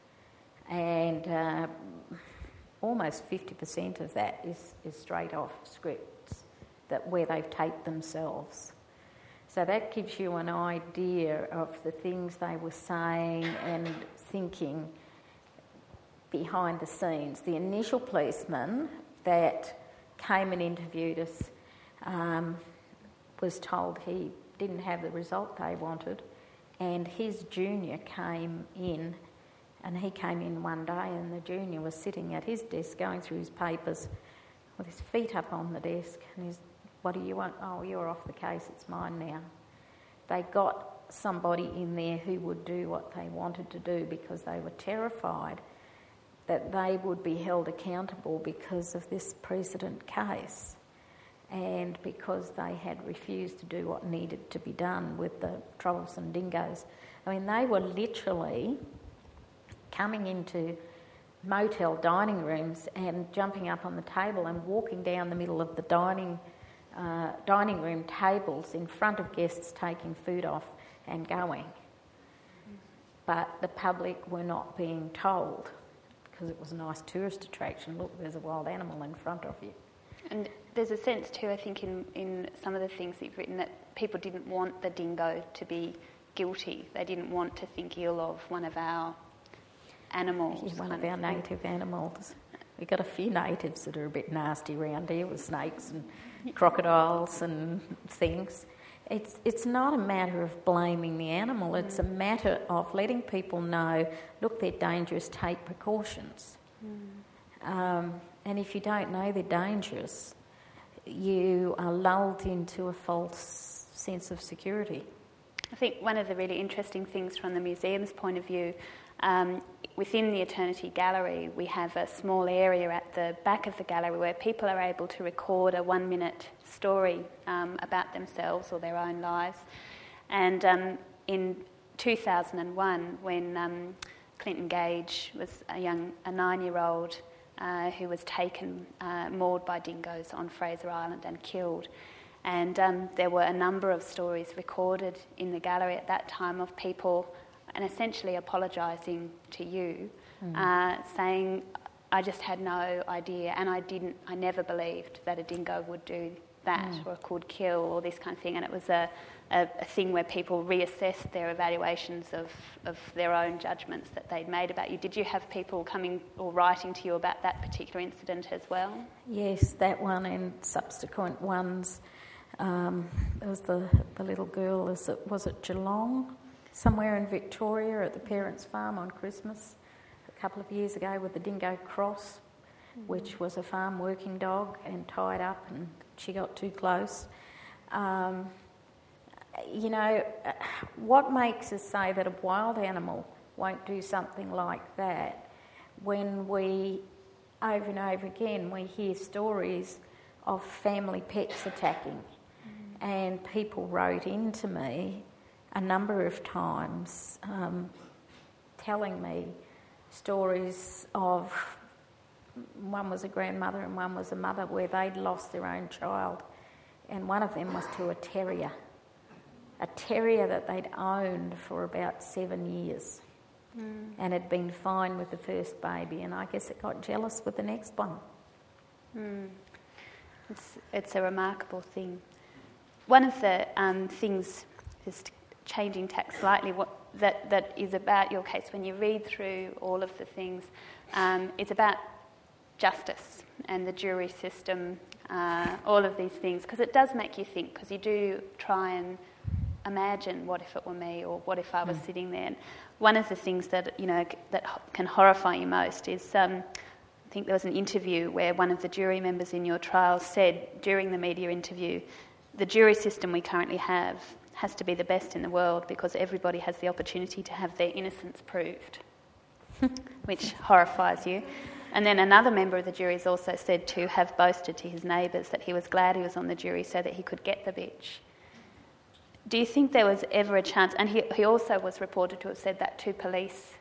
And almost 50% of that is straight off scripts where they've taped themselves. So that gives you an idea of the things they were saying and thinking behind the scenes. The initial policeman that came and interviewed us was told he didn't have the result they wanted, and his junior came in. And he came in one day and the junior was sitting at his desk going through his papers with his feet up on the desk. And what do you want? Oh, you're off the case, it's mine now. They got somebody in there who would do what they wanted to do because they were terrified that they would be held accountable because of this precedent case and because they had refused to do what needed to be done with the troublesome dingoes. I mean, they were literally coming into motel dining rooms and jumping up on the table and walking down the middle of the dining room tables in front of guests, taking food off and going. But the public were not being told because it was a nice tourist attraction. Look, there's a wild animal in front of you. And there's a sense too, I think, in some of the things that you've written, that people didn't want the dingo to be guilty. They didn't want to think ill of one of our animals. One of our native animals. We've got a few natives that are a bit nasty around here with snakes and crocodiles and things. It's not a matter of blaming the animal, it's a matter of letting people know, look, they're dangerous, take precautions. And if you don't know they're dangerous, you are lulled into a false sense of security. I think one of the really interesting things from the museum's point of view, within the Eternity Gallery, we have a small area at the back of the gallery where people are able to record a 1-minute story about themselves or their own lives. And in 2001, when Clinton Gage was a 9-year-old who was taken, mauled by dingoes on Fraser Island and killed. And there were a number of stories recorded in the gallery at that time of people and essentially apologising to you, saying, I just had no idea and I never believed that a dingo would do that or could kill or this kind of thing. And it was a thing where people reassessed their evaluations of their own judgments that they'd made about you. Did you have people coming or writing to you about that particular incident as well? Yes, that one and subsequent ones. There was the little girl, was it Geelong? Somewhere in Victoria at the parents' farm on Christmas a couple of years ago with the dingo Cross, which was a farm working dog and tied up and she got too close. What makes us say that a wild animal won't do something like that when we, over and over again, we hear stories of family pets attacking and people wrote into me a number of times telling me stories of, one was a grandmother and one was a mother, where they'd lost their own child, and one of them was to a terrier that they'd owned for about 7 years and had been fine with the first baby, and I guess it got jealous with the next one. It's a remarkable thing. One of the things, just changing tack slightly, that is about your case, when you read through all of the things, it's about justice and the jury system, all of these things, because it does make you think, because you do try and imagine what if it were me or what if I was sitting there. And one of the things that can horrify you most is I think there was an interview where one of the jury members in your trial said during the media interview, the jury system we currently have has to be the best in the world because everybody has the opportunity to have their innocence proved, which horrifies you. And then another member of the jury has also said to have boasted to his neighbours that he was glad he was on the jury so that he could get the bitch. Do you think there was ever a chance, and he also was reported to have said that to police,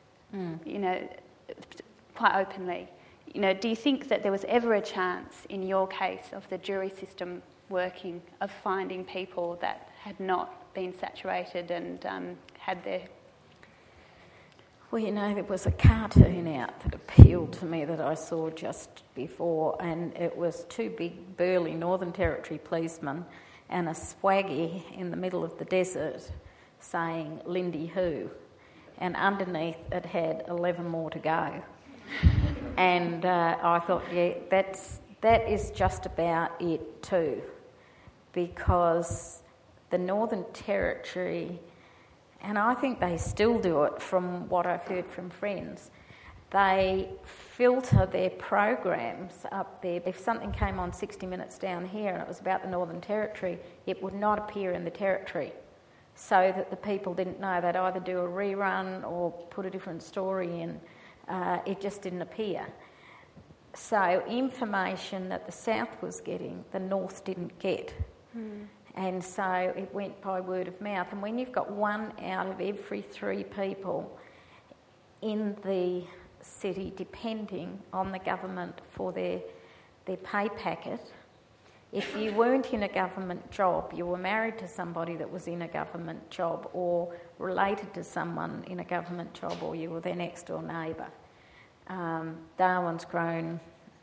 quite openly, do you think that there was ever a chance in your case of the jury system working, of finding people that had not been saturated and had their... Well, there was a cartoon out that appealed to me that I saw just before, and it was two big burly Northern Territory policemen and a swaggy in the middle of the desert saying, Lindy who? And underneath it had 11 more to go. And I thought, that is just about it too, because the Northern Territory, and I think they still do it from what I've heard from friends, they filter their programs up there. If something came on 60 Minutes down here and it was about the Northern Territory, it would not appear in the Territory, so that the people didn't know. They'd either do a rerun or put a different story in. It just didn't appear. So information that the South was getting, the North didn't get. And so it went by word of mouth. And when you've got 1 out of every 3 people in the city depending on the government for their pay packet, if you weren't in a government job, you were married to somebody that was in a government job or related to someone in a government job, or you were their next door neighbour. Darwin's grown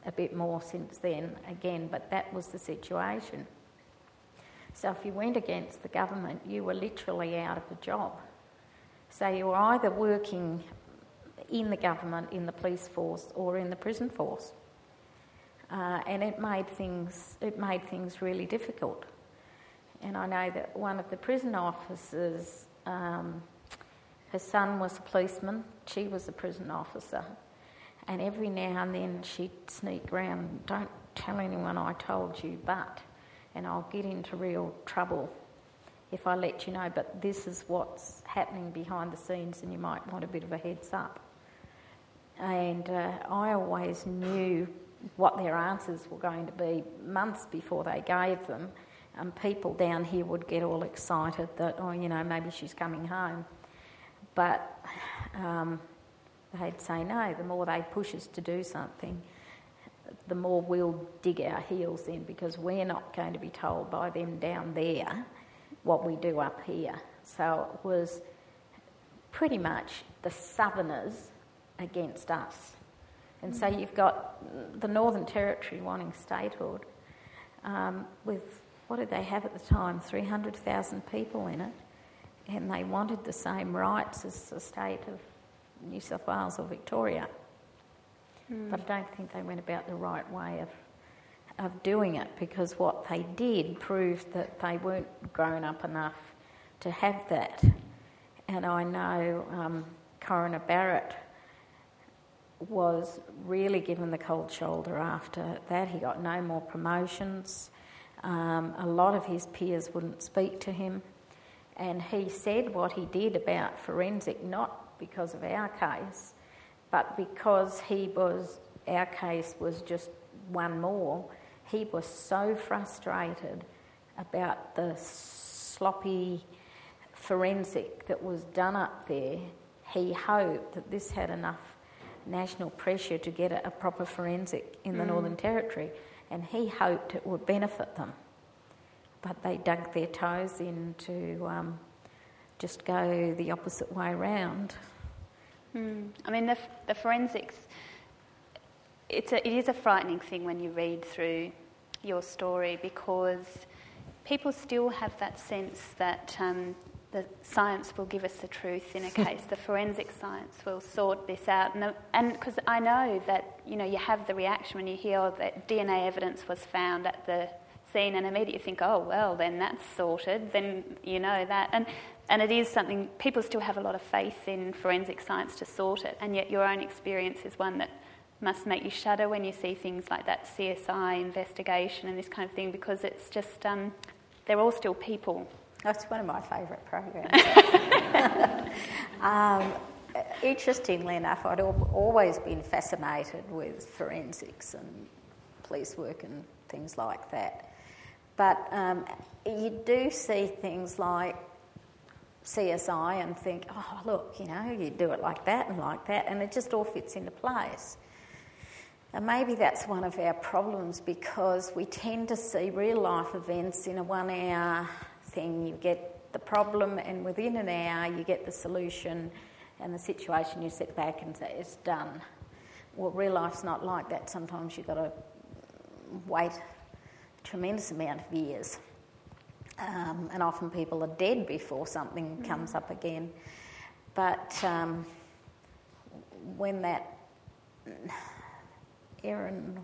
a bit more since then again, but that was the situation. So if you went against the government, you were literally out of a job. So you were either working in the government, in the police force, or in the prison force. And it made things really difficult. And I know that one of the prison officers, her son was a policeman, she was a prison officer, and every now and then she'd sneak round, don't tell anyone I told you, and I'll get into real trouble if I let you know, but this is what's happening behind the scenes and you might want a bit of a heads up. And I always knew what their answers were going to be months before they gave them. People down here would get all excited that, maybe she's coming home. But they'd say no. The more they push us to do something, the more we'll dig our heels in, because we're not going to be told by them down there what we do up here. So it was pretty much the Southerners against us. And so you've got the Northern Territory wanting statehood with, what did they have at the time, 300,000 people in it, and they wanted the same rights as the state of New South Wales or Victoria. But I don't think they went about the right way of doing it, because what they did proved that they weren't grown up enough to have that. And I know Coroner Barrett was really given the cold shoulder after that. He got no more promotions. A lot of his peers wouldn't speak to him. And he said what he did about forensic, not because of our case, but because our case was just one more. He was so frustrated about the sloppy forensic that was done up there. He hoped that this had enough national pressure to get a proper forensic in the Northern Territory, and he hoped it would benefit them. But they dug their toes in to just go the opposite way round. I mean, the forensics, it is a frightening thing when you read through your story, because people still have that sense that the science will give us the truth in a case. The forensic science will sort this out. And because I know that, you have the reaction when you hear that DNA evidence was found at the scene, and immediately think, oh, well, then that's sorted, then you know that. And it is something, people still have a lot of faith in forensic science to sort it, and yet your own experience is one that must make you shudder when you see things like that CSI investigation and this kind of thing, because it's just, they're all still people. That's one of my favourite programs. Interestingly enough, I'd always been fascinated with forensics and police work and things like that. But you do see things like CSI and think, oh, look, you do it like that, and it just all fits into place. And maybe that's one of our problems, because we tend to see real-life events in a 1 hour thing. You get the problem, and within an hour you get the solution and the situation. You sit back and say, it's done. Well, real life's not like that. Sometimes you've got to wait a tremendous amount of years. And often people are dead before something comes up again. But when that Erin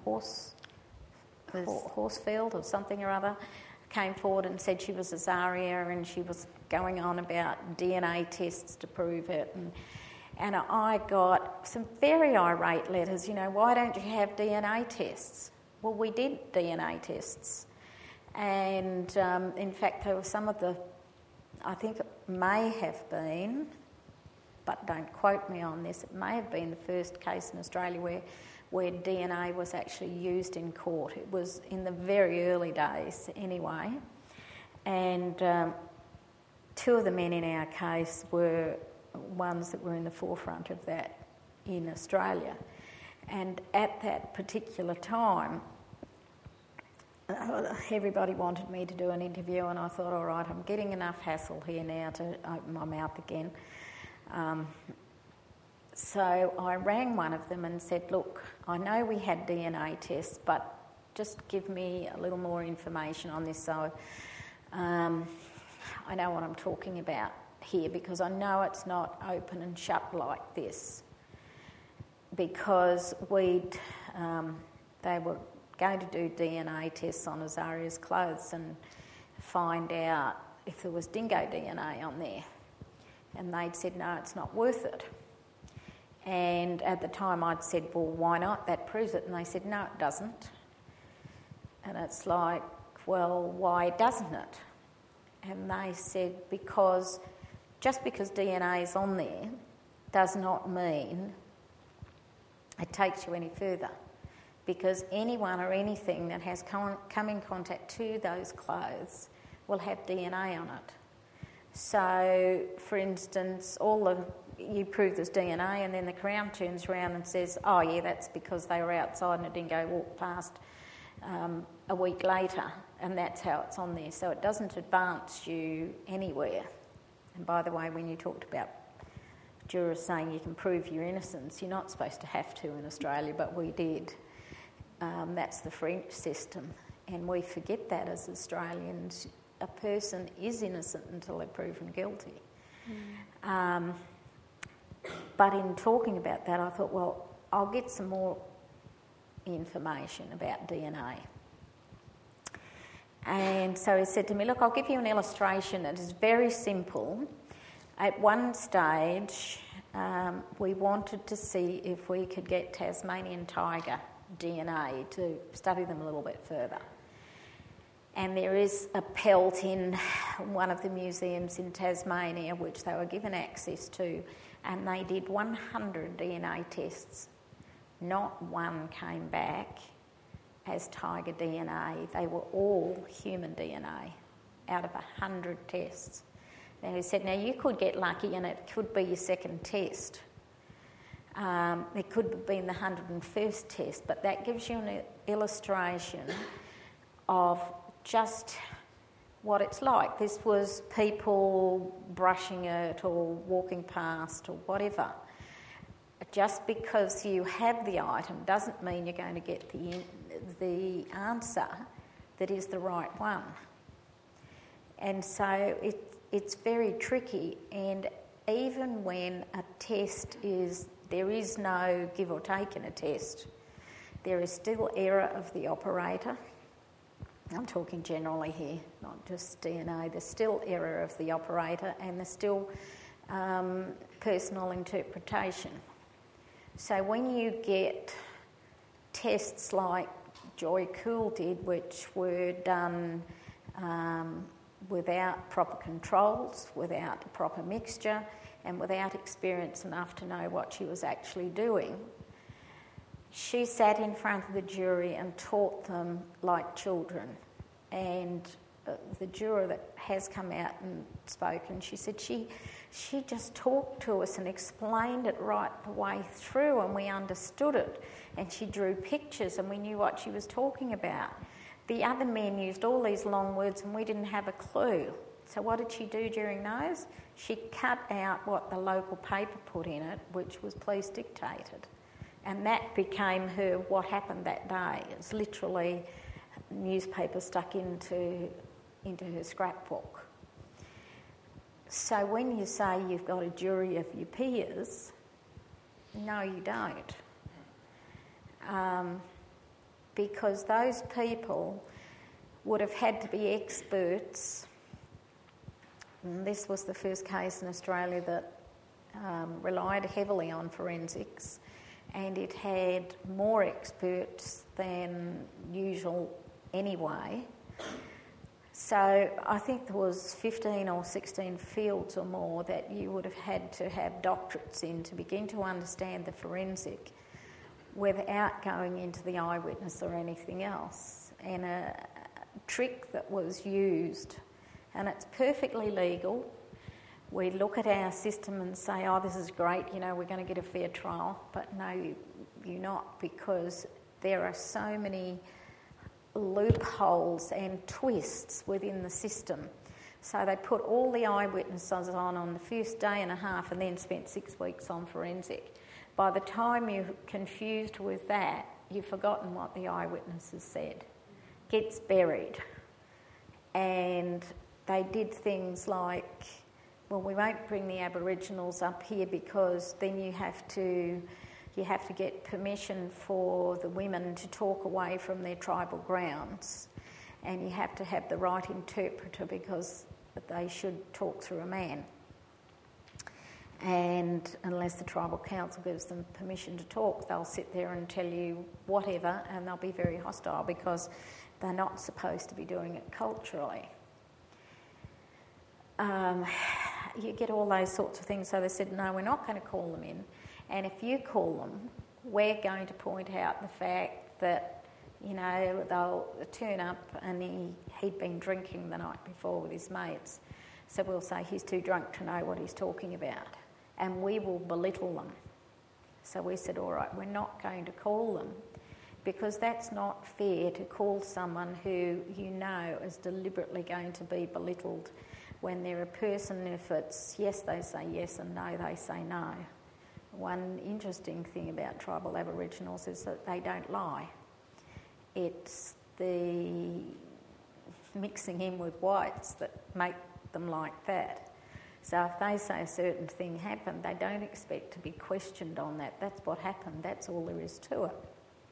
Horsfield or something or other came forward and said she was Azaria, and she was going on about DNA tests to prove it, and I got some very irate letters, why don't you have DNA tests? Well, we did DNA tests. And in fact, there were some of I think it may have been, but don't quote me on this, it may have been the first case in Australia where DNA was actually used in court. It was in the very early days anyway. And two of the men in our case were ones that were in the forefront of that in Australia. And at that particular time, everybody wanted me to do an interview, and I thought, all right, I'm getting enough hassle here now to open my mouth again. So I rang one of them and said, look, I know we had DNA tests, but just give me a little more information on this so I know what I'm talking about here, because I know it's not open and shut like this. Because they were going to do DNA tests on Azaria's clothes and find out if there was dingo DNA on there. And they'd said, no, it's not worth it. And at the time I'd said, well, why not? That proves it. And they said, no, it doesn't. And it's like, well, why doesn't it? And they said, because just because DNA is on there does not mean it takes you any further. Because anyone or anything that has come in contact to those clothes will have DNA on it. So, for instance, you prove there's DNA, and then the Crown turns around and says, oh yeah, that's because they were outside and a dingo walked past a week later, and that's how it's on there. So it doesn't advance you anywhere. And by the way, when you talked about jurors saying you can prove your innocence, you're not supposed to have to in Australia, but we did. That's the French system, and we forget that as Australians. A person is innocent until they're proven guilty. But in talking about that, I thought, well, I'll get some more information about DNA. And so he said to me, look, I'll give you an illustration that is very simple. At one stage, we wanted to see if we could get Tasmanian tiger DNA to study them a little bit further. And there is a pelt in one of the museums in Tasmania which they were given access to, and they did 100 DNA tests. Not one came back as tiger DNA. They were all human DNA out of 100 tests. And he said, now you could get lucky and it could be your second test. It could have been the 101st test, but that gives you an illustration of just what it's like. This was people brushing it or walking past or whatever. Just because you have the item doesn't mean you're going to get the answer that is the right one. And so it's very tricky, and even when a test there is no give or take in a test. There is still error of the operator. I'm talking generally here, not just DNA. There's still error of the operator, and there's still personal interpretation. So when you get tests like Joy Cool did, which were done without proper controls, without a proper mixture, and without experience enough to know what she was actually doing, she sat in front of the jury and taught them like children. And the juror that has come out and spoken, she said she just talked to us and explained it right the way through, and we understood it. And she drew pictures and we knew what she was talking about. The other men used all these long words and we didn't have a clue. So what did she do during those? She cut out what the local paper put in it, which was police dictated. And that became her what happened that day. It's literally newspaper stuck into her scrapbook. So when you say you've got a jury of your peers, no, you don't. Because those people would have had to be experts. And this was the first case in Australia that relied heavily on forensics, and it had more experts than usual anyway. So I think there was 15 or 16 fields or more that you would have had to have doctorates in to begin to understand the forensic without going into the eyewitness or anything else. And a trick that was used, and it's perfectly legal. We look at our system and say, oh, this is great, we're going to get a fair trial. But no, you're not, because there are so many loopholes and twists within the system. So they put all the eyewitnesses on the first day and a half and then spent 6 weeks on forensic. By the time you're confused with that, you've forgotten what the eyewitnesses said. Gets buried. And they did things like, well, we won't bring the Aboriginals up here because then you have to get permission for the women to talk away from their tribal grounds, and you have to have the right interpreter because they should talk through a man. And unless the tribal council gives them permission to talk, they'll sit there and tell you whatever, and they'll be very hostile because they're not supposed to be doing it culturally. You get all those sorts of things. So they said, no, we're not going to call them in. And if you call them, we're going to point out the fact that, you know, they'll turn up and he'd been drinking the night before with his mates. So we'll say he's too drunk to know what he's talking about. And we will belittle them. So we said, all right, we're not going to call them because that's not fair to call someone who you know is deliberately going to be belittled when they're a person, if it's yes, they say yes, and no, they say no. One interesting thing about tribal Aboriginals is that they don't lie. It's the mixing in with whites that make them like that. So if they say a certain thing happened, they don't expect to be questioned on that. That's what happened. That's all there is to it.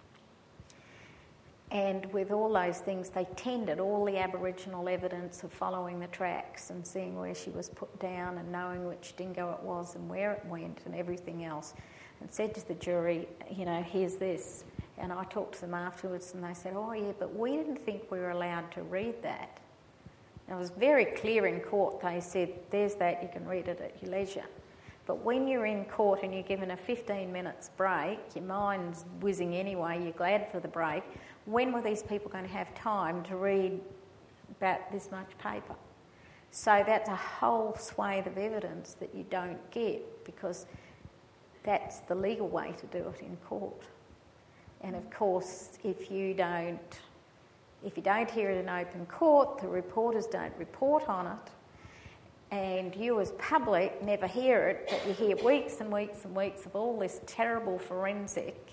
And with all those things, they tended all the Aboriginal evidence of following the tracks and seeing where she was put down and knowing which dingo it was and where it went and everything else, and said to the jury, you know, here's this. And I talked to them afterwards and they said, oh yeah, but we didn't think we were allowed to read that. And it was very clear in court. They said, there's that, you can read it at your leisure. But when you're in court and you're given a 15 minutes break, your mind's whizzing anyway, you're glad for the break. When were these people going to have time to read about this much paper? So that's a whole swathe of evidence that you don't get because that's the legal way to do it in court. And of course, if you don't hear it in open court, the reporters don't report on it, and you as public never hear it, but you hear weeks and weeks and weeks of all this terrible forensic,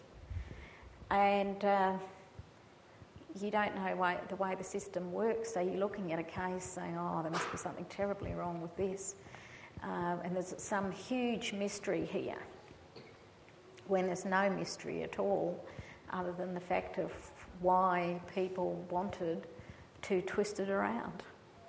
and you don't know the way the system works, so you're looking at a case saying, oh, there must be something terribly wrong with this. And there's some huge mystery here, when there's no mystery at all, other than the fact of why people wanted to twist it around.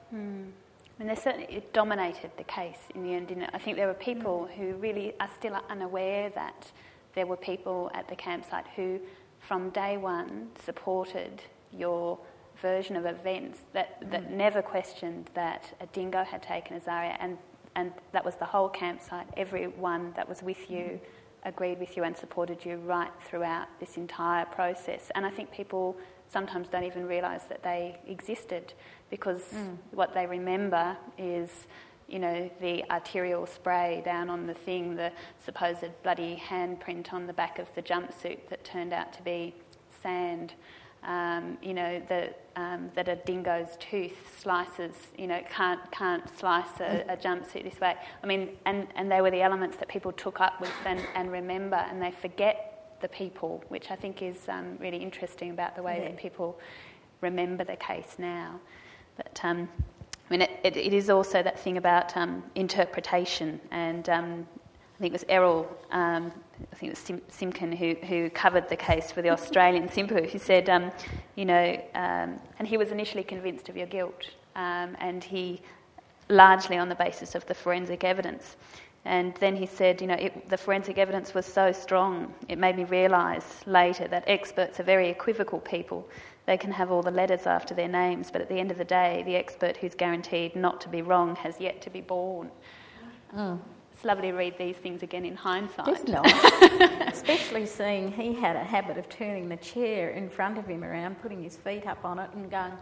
I mean, it dominated the case in the end, didn't it? I think there were people who really are still unaware that there were people at the campsite who, from day one, supported your version of events, that never questioned that a dingo had taken Azaria, and that was the whole campsite. Everyone that was with you agreed with you and supported you right throughout this entire process. And I think people sometimes don't even realise that they existed because what they remember is, you know, the arterial spray down on the thing, the supposed bloody handprint on the back of the jumpsuit that turned out to be sand, you know, that a dingo's tooth slices, you know, can't slice a jumpsuit this way. I mean, and they were the elements that people took up with and remember, and they forget the people, which I think is really interesting about the way that people remember the case now. But I mean, it is also that thing about interpretation, and I think it was Errol, I think it was Simkin who covered the case for the Australian Simpu, who said, you know, and he was initially convinced of your guilt, and he largely on the basis of the forensic evidence. And then he said, you know, the forensic evidence was so strong, it made me realise later that experts are very equivocal people. They can have all the letters after their names, but at the end of the day, the expert who's guaranteed not to be wrong has yet to be born. It's lovely to read these things again in hindsight. It's nice. Especially seeing he had a habit of turning the chair in front of him around, putting his feet up on it and going...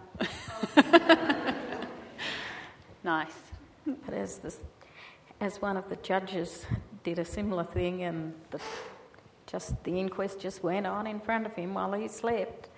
Nice. But as one of the judges did a similar thing, and the inquest just went on in front of him while he slept.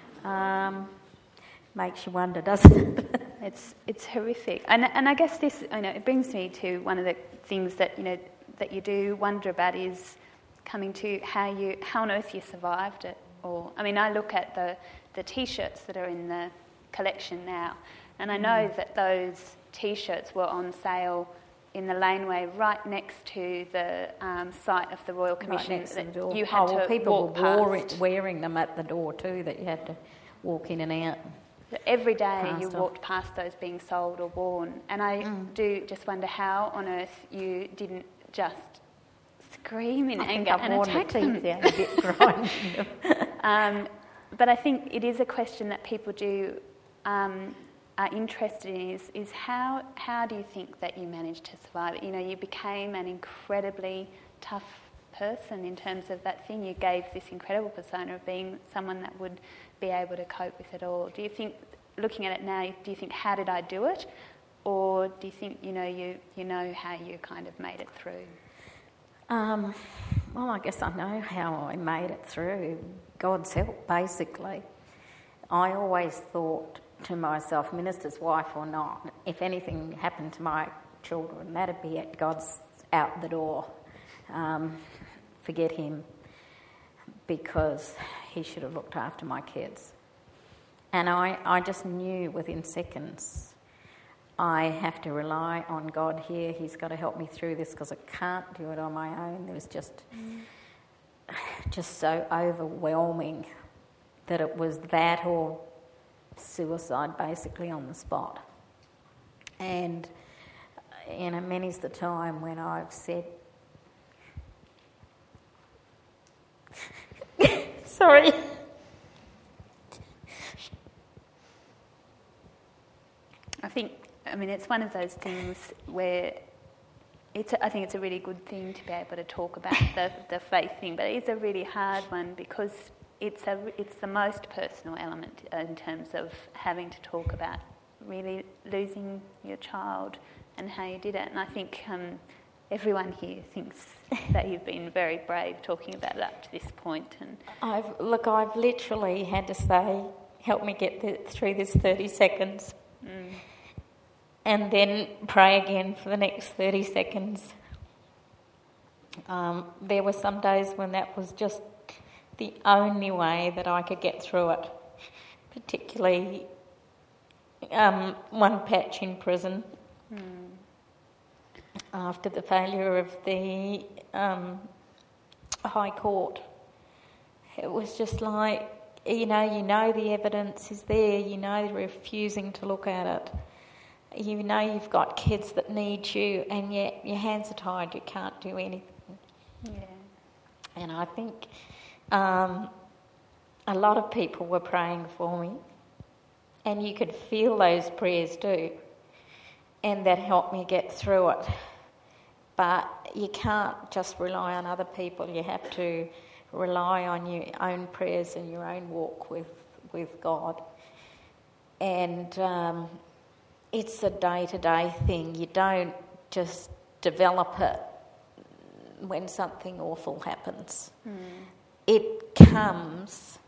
Makes you wonder, doesn't it? It's horrific, and I guess this, you know, it brings me to one of the things that, you know, that you do wonder about is coming to how on earth you survived it. Or, I mean, I look at the T-shirts that are in the collection now, and I know that those T-shirts were on sale in the laneway right next to the site of the Royal Commission. Right next to the door. You had to people walk were wearing them at the door too, that you had to walk in and out. Every day you walked past those being sold or worn, and I do just wonder how on earth you didn't just scream in anger and attack them. A bit grinding them. But I think it is a question that people do are interested in is how do you think that you managed to survive it? You know, you became an incredibly tough person in terms of that thing. You gave this incredible persona of being someone that would be able to cope with it all. Do you think, looking at it now, do you think, how did I do it? Or do you think, you know how you kind of made it through? Well, I guess I know how I made it through. God's help, basically. I always thought to myself, minister's wife or not, if anything happened to my children, that'd be it. God's out the door. Forget him, because he should have looked after my kids. And I just knew within seconds I have to rely on God here. He's got to help me through this because I can't do it on my own. It was just so overwhelming that it was that or suicide basically on the spot. And, many's the time when I've said, sorry. I mean, it's one of those things where I think it's a really good thing to be able to talk about the faith thing, but it's a really hard one because it's the most personal element in terms of having to talk about really losing your child and how you did it. And I think everyone here thinks that you've been very brave talking about it up to this point. And I've literally had to say, help me get through this 30 seconds. And then pray again for the next 30 seconds. There were some days when that was just the only way that I could get through it, particularly one patch in prison after the failure of the High Court. It was just like, you know the evidence is there, they're refusing to look at it. You know you've got kids that need you, and yet your hands are tied, you can't do anything. Yeah. And I think a lot of people were praying for me, and you could feel those prayers too, and that helped me get through it. But you can't just rely on other people, you have to rely on your own prayers and your own walk with God. And it's a day-to-day thing. You don't just develop it when something awful happens. It comes.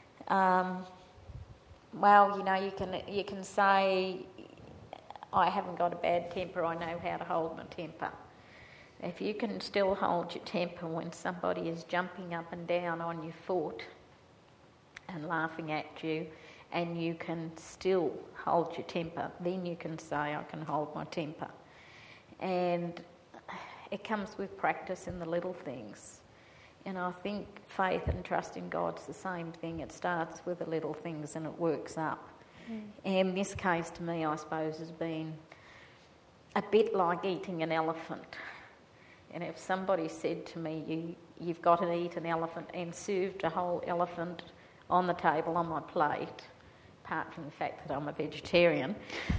You can say, I haven't got a bad temper, I know how to hold my temper. If you can still hold your temper when somebody is jumping up and down on your foot and laughing at you, and you can still hold your temper, then you can say, I can hold my temper. And it comes with practice in the little things. And I think faith and trust in God's the same thing. It starts with the little things and it works up. And this case to me, I suppose, has been a bit like eating an elephant. And if somebody said to me, you've got to eat an elephant, and served a whole elephant on the table on my plate, apart from the fact that I'm a vegetarian,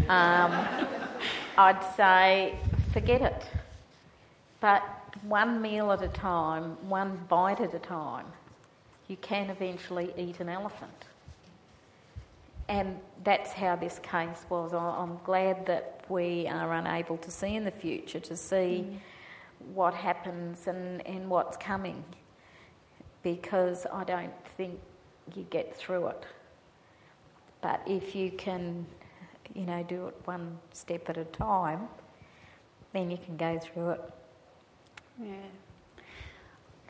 I'd say, forget it. But one meal at a time, one bite at a time, you can eventually eat an elephant. And that's how this case was. I'm glad that we are unable to see in the future, to see what happens and what's coming, because I don't think you get through it. But if you can, do it one step at a time, then you can go through it. Yeah.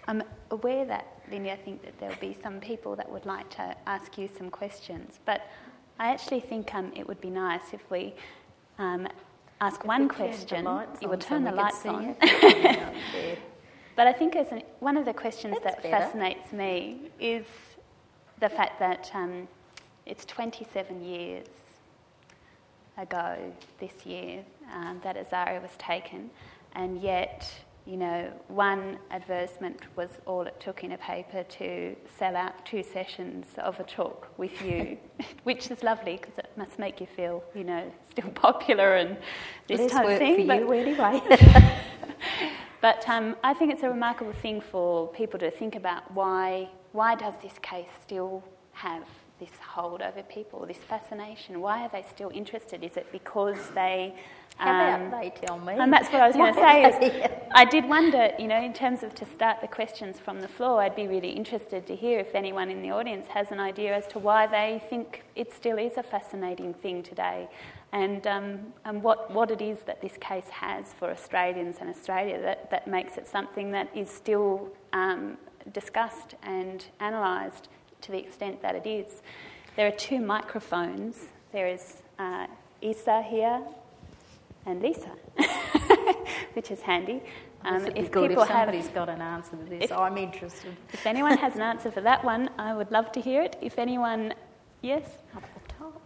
I'm aware that, Lindy, I think that there'll be some people that would like to ask you some questions, but I actually think it would be nice if we ask one question. You would turn the lights on. But I think one of the questions that fascinates me is the fact that it's 27 years ago this year that Azaria was taken, and yet, you know, one advertisement was all it took in a paper to sell out 2 sessions of a talk with you, which is lovely because it must make you feel, you know, still popular and this type of thing. For you anyway. But I think it's a remarkable thing for people to think about why does this case still have this hold over people, this fascination? Why are they still interested? Is it because they... How about they tell me? And that's what I was going to say. Is I did wonder, you know, in terms of to start the questions from the floor, I'd be really interested to hear if anyone in the audience has an idea as to why they think it still is a fascinating thing today, and what it is that this case has for Australians and Australia that makes it something that is still discussed and analysed to the extent that it is. There are 2 microphones. There is Isa here and Lisa, which is handy. If somebody's got an answer to this, I'm interested. If anyone has an answer for that one, I would love to hear it. If anyone, yes? Up the top.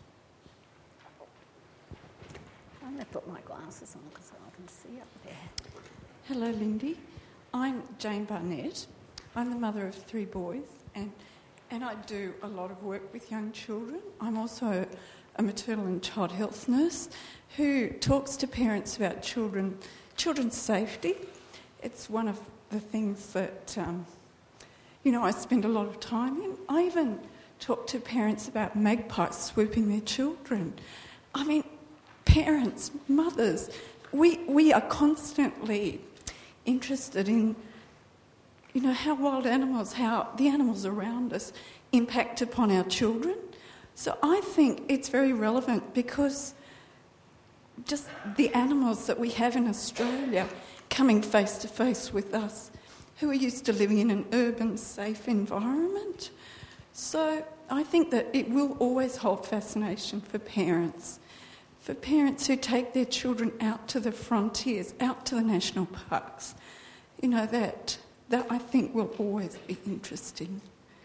I'm going to put my glasses on because I can see up there. Hello, Lindy. I'm Jane Barnett. I'm the mother of 3 boys, and I do a lot of work with young children. I'm also a maternal and child health nurse who talks to parents about children's safety. It's one of the things that, I spend a lot of time in. I even talk to parents about magpies swooping their children. I mean, parents, mothers, we are constantly interested in, how wild animals, how the animals around us impact upon our children. So I think it's very relevant because just the animals that we have in Australia coming face to face with us, who are used to living in an urban, safe environment. So I think that it will always hold fascination for parents who take their children out to the frontiers, out to the national parks. That I think will always be interesting.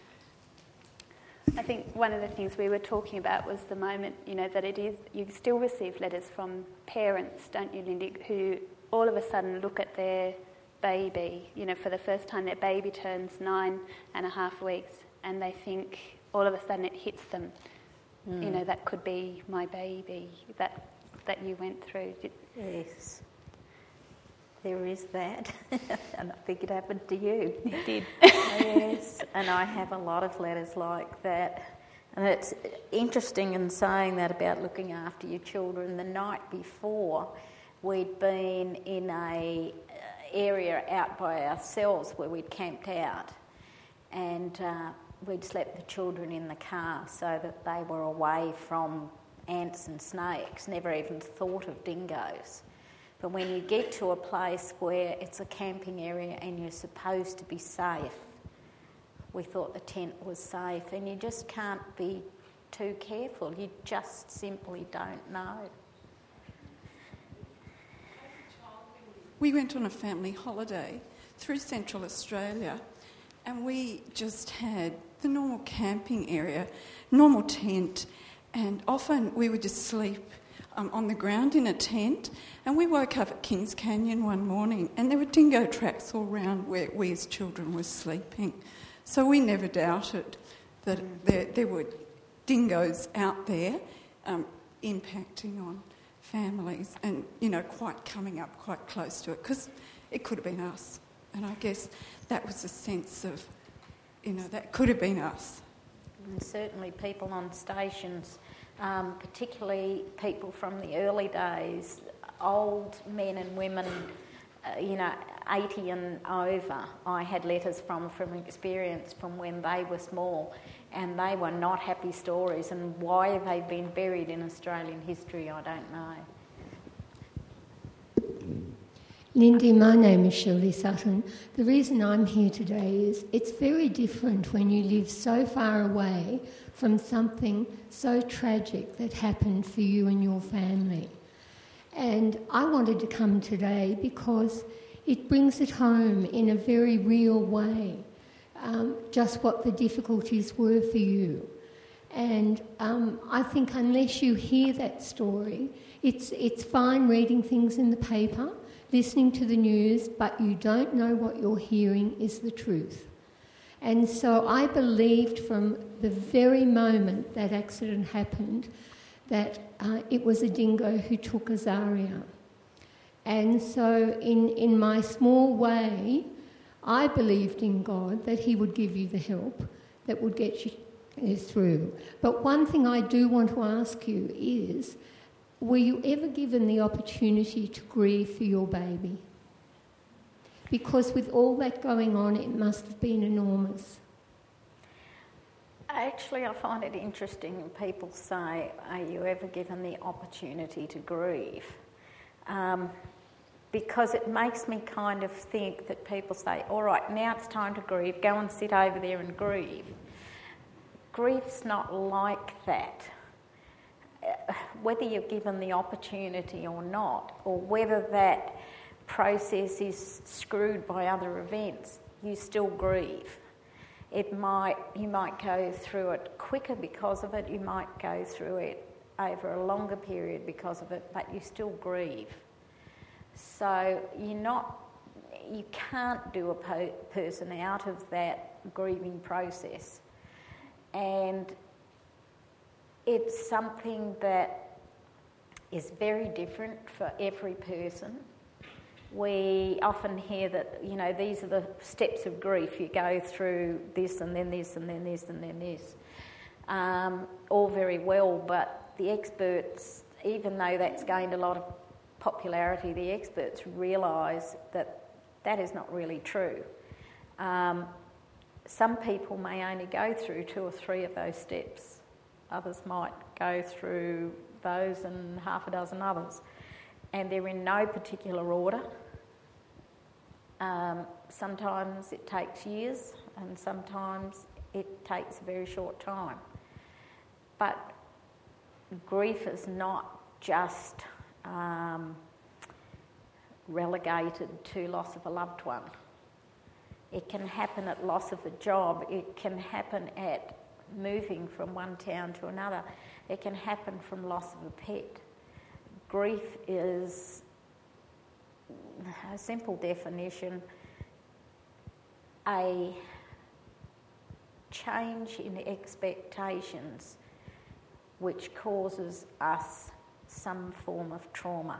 I think one of the things we were talking about was the moment, that it is, you still receive letters from parents, don't you, Lindy, who all of a sudden look at their baby, for the first time their baby turns 9.5 weeks, and they think all of a sudden it hits them, that could be my baby that you went through. Yes. There is that, and I think it happened to you. It did. Yes, and I have a lot of letters like that. And it's interesting in saying that about looking after your children. The night before, we'd been in a area out by ourselves where we'd camped out, and we'd slept the children in the car so that they were away from ants and snakes, never even thought of dingoes. But when you get to a place where it's a camping area and you're supposed to be safe, we thought the tent was safe, and you just can't be too careful. You just simply don't know. We went on a family holiday through Central Australia, and we just had the normal camping area, normal tent, and often we would just sleep on the ground in a tent, and we woke up at Kings Canyon one morning and there were dingo tracks all around where we as children were sleeping. So we never doubted that there were dingoes out there impacting on families and, coming up quite close to it, because it could have been us. And I guess that was a sense of, that could have been us. And certainly people on stations, particularly people from the early days, old men and women, 80 and over, I had letters from experience from when they were small, and they were not happy stories, and why they've been buried in Australian history, I don't know. Lindy, my name is Shirley Sutton. The reason I'm here today is it's very different when you live so far away from something so tragic that happened for you and your family. And I wanted to come today because it brings it home in a very real way, just what the difficulties were for you. And I think unless you hear that story, it's fine reading things in the paper, listening to the news, but you don't know what you're hearing is the truth. And so I believed from the very moment that accident happened that it was a dingo who took Azaria. And so in my small way, I believed in God that he would give you the help that would get you through. But one thing I do want to ask you is, were you ever given the opportunity to grieve for your baby? Because with all that going on, it must have been enormous. Actually, I find it interesting when people say, are you ever given the opportunity to grieve? Because it makes me kind of think that people say, all right, now it's time to grieve, go and sit over there and grieve. Grief's not like that. Whether you're given the opportunity or not, or whether that process is screwed by other events, you still grieve. You might go through it quicker because of it, you might go through it over a longer period because of it, but you still grieve. So you can't do a person out of that grieving process. And it's something that is very different for every person. We often hear that, these are the steps of grief. You go through this and then this and then this and then this. All very well, but the experts, even though that's gained a lot of popularity, the experts realise that that is not really true. Some people may only go through 2 or 3 of those steps. Others might go through those and half a dozen others. And they're in no particular order. Sometimes it takes years and sometimes it takes a very short time. But grief is not just relegated to loss of a loved one. It can happen at loss of a job. It can happen at moving from one town to another. It can happen from loss of a pet. Grief is, a simple definition, a change in expectations which causes us some form of trauma.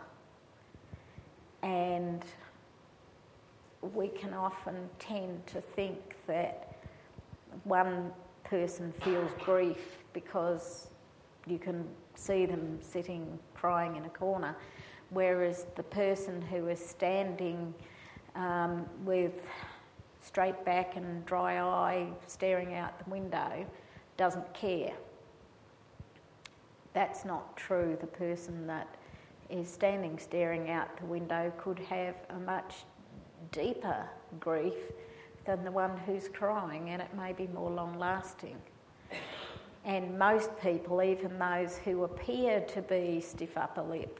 And we can often tend to think that one person feels grief because you can see them sitting crying in a corner, whereas the person who is standing with straight back and dry eye staring out the window doesn't care. That's not true. The person that is standing staring out the window could have a much deeper grief than the one who's crying, and it may be more long-lasting. And most people, even those who appear to be stiff upper lip,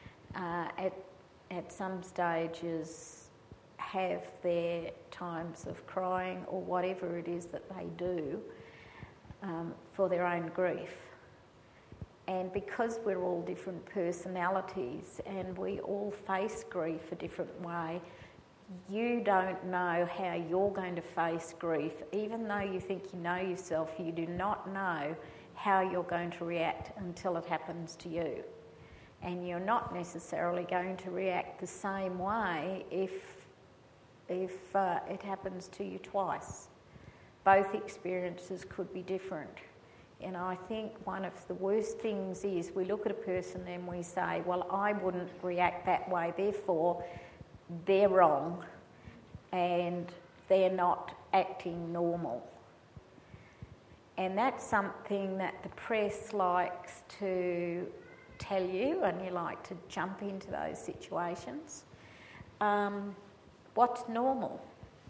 at some stages have their times of crying or whatever it is that they do for their own grief. And because we're all different personalities and we all face grief a different way, you don't know how you're going to face grief. Even though you think you know yourself, you do not know how you're going to react until it happens to you. And you're not necessarily going to react the same way if it happens to you twice. Both experiences could be different. And I think one of the worst things is we look at a person and we say, well, I wouldn't react that way, therefore they're wrong and they're not acting normal. And that's something that the press likes to tell you, and you like to jump into those situations. what's normal?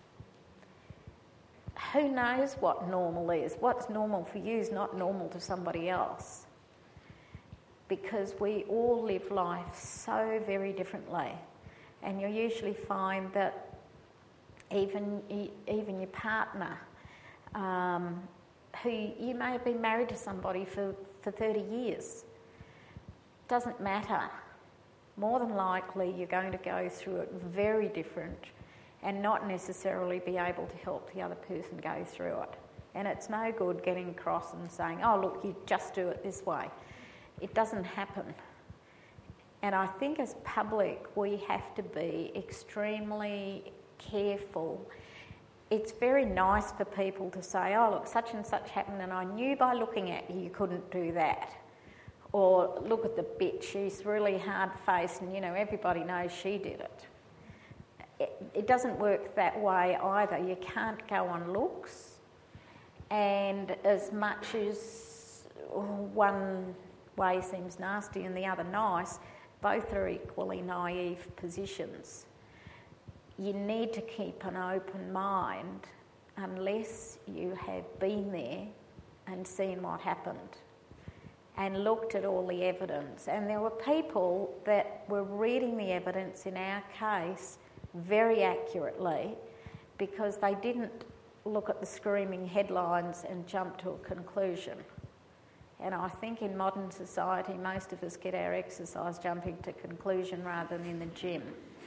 Who knows what normal is? What's normal for you is not normal to somebody else, because we all live life so very differently, and you'll usually find that even your partner, who you may have been married to somebody for 30 years, doesn't matter. More than likely you're going to go through it very different and not necessarily be able to help the other person go through it. And it's no good getting across and saying, oh, look, you just do it this way. It doesn't happen. And I think as public, we have to be extremely careful. It's very nice for people to say, oh, look, such and such happened, and I knew by looking at you couldn't do that. Or, look at the bitch, she's really hard-faced, and, everybody knows she did it. It doesn't work that way either. You can't go on looks, and as much as one way seems nasty and the other nice, both are equally naive positions. You need to keep an open mind unless you have been there and seen what happened and looked at all the evidence. And there were people that were reading the evidence in our case very accurately, because they didn't look at the screaming headlines and jump to a conclusion. And I think in modern society, most of us get our exercise jumping to conclusion rather than in the gym.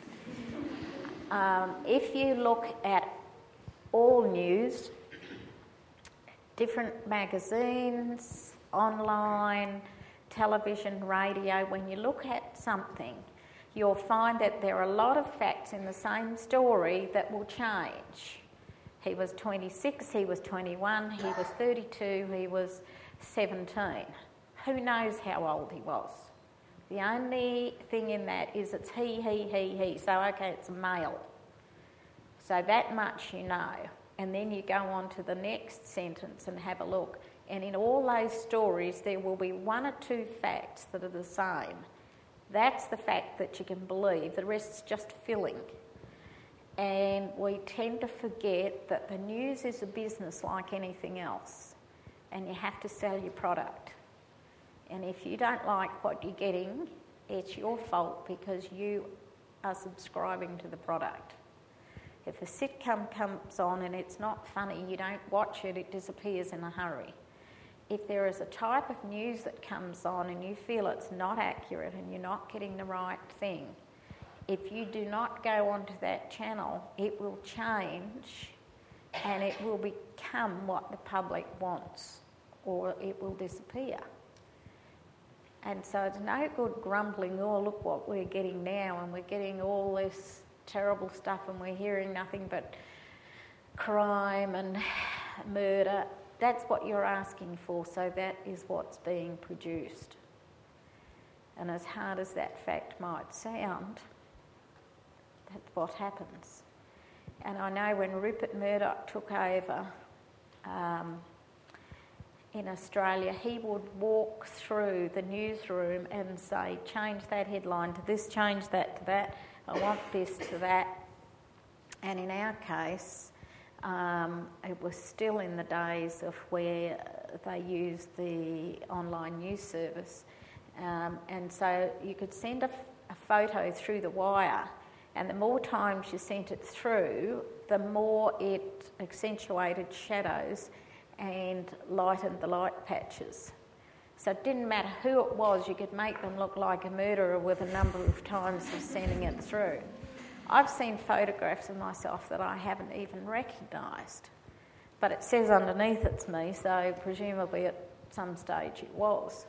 If you look at all news, different magazines, online, television, radio, when you look at something, you'll find that there are a lot of facts in the same story that will change. He was 26, he was 21, he was 32, he was 17. Who knows how old he was? The only thing in that is it's he. So, okay, it's a male. So that much you know. And then you go on to the next sentence and have a look. And in all those stories, there will be one or two facts that are the same. That's the fact that you can believe. The rest's just filling. And we tend to forget that the news is a business like anything else. And you have to sell your product. And if you don't like what you're getting, it's your fault because you are subscribing to the product. If a sitcom comes on and it's not funny, you don't watch it, it disappears in a hurry. If there is a type of news that comes on and you feel it's not accurate and you're not getting the right thing, if you do not go onto that channel, it will change and it will become what the public wants, or it will disappear. And so it's no good grumbling, oh, look what we're getting now, and we're getting all this terrible stuff and we're hearing nothing but crime and murder. That's what you're asking for, so that is what's being produced. And as hard as that fact might sound, that's what happens. And I know when Rupert Murdoch took over in Australia, he would walk through the newsroom and say, change that headline to this, change that to that, I want this to that. And in our case, it was still in the days of where they used the online news service. And so you could send a photo through the wire, and the more times you sent it through, the more it accentuated shadows and lightened the light patches. So it didn't matter who it was, you could make them look like a murderer with a number of times of sending it through. I've seen photographs of myself that I haven't even recognised, but it says underneath it's me, so presumably at some stage it was.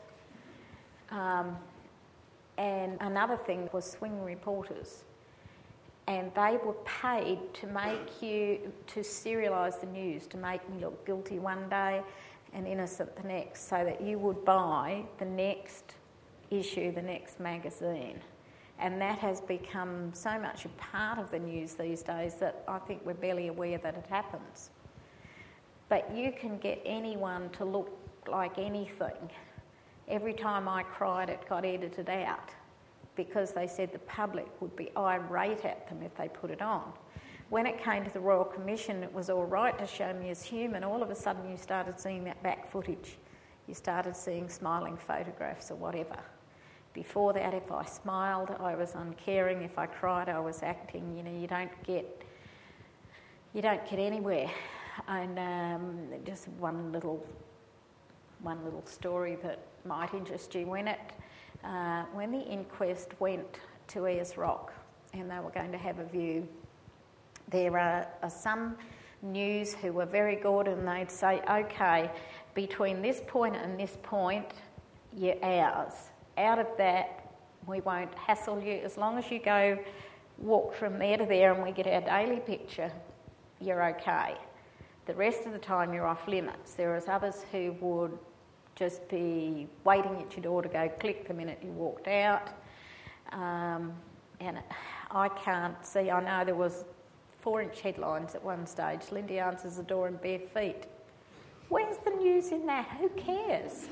And another thing was swing reporters, and they were paid to make you, to serialise the news, to make me look guilty one day and innocent the next, so that you would buy the next issue, the next magazine. And that has become so much a part of the news these days that I think we're barely aware that it happens. But you can get anyone to look like anything. Every time I cried, it got edited out. because they said the public would be irate at them if they put it on. When it came to the Royal Commission, it was all right to show me as human. All of a sudden you started seeing that back footage. You started seeing smiling photographs or whatever. Before that, if I smiled, I was uncaring. If I cried, I was acting. You know, you don't get anywhere. And just one little story that might interest you. When the inquest went to Ayers Rock and they were going to have a view, there are some news who were very good, and they'd say, okay, between this point and this point, you're ours. Out of that, we won't hassle you. As long as you go walk from there to there and we get our daily picture, you're okay. The rest of the time, you're off limits. There was others who would just be waiting at your door to go click the minute you walked out. And I can't see, I know there was 4-inch headlines at one stage. Lindy answers the door in bare feet. Where's the news in that? Who cares?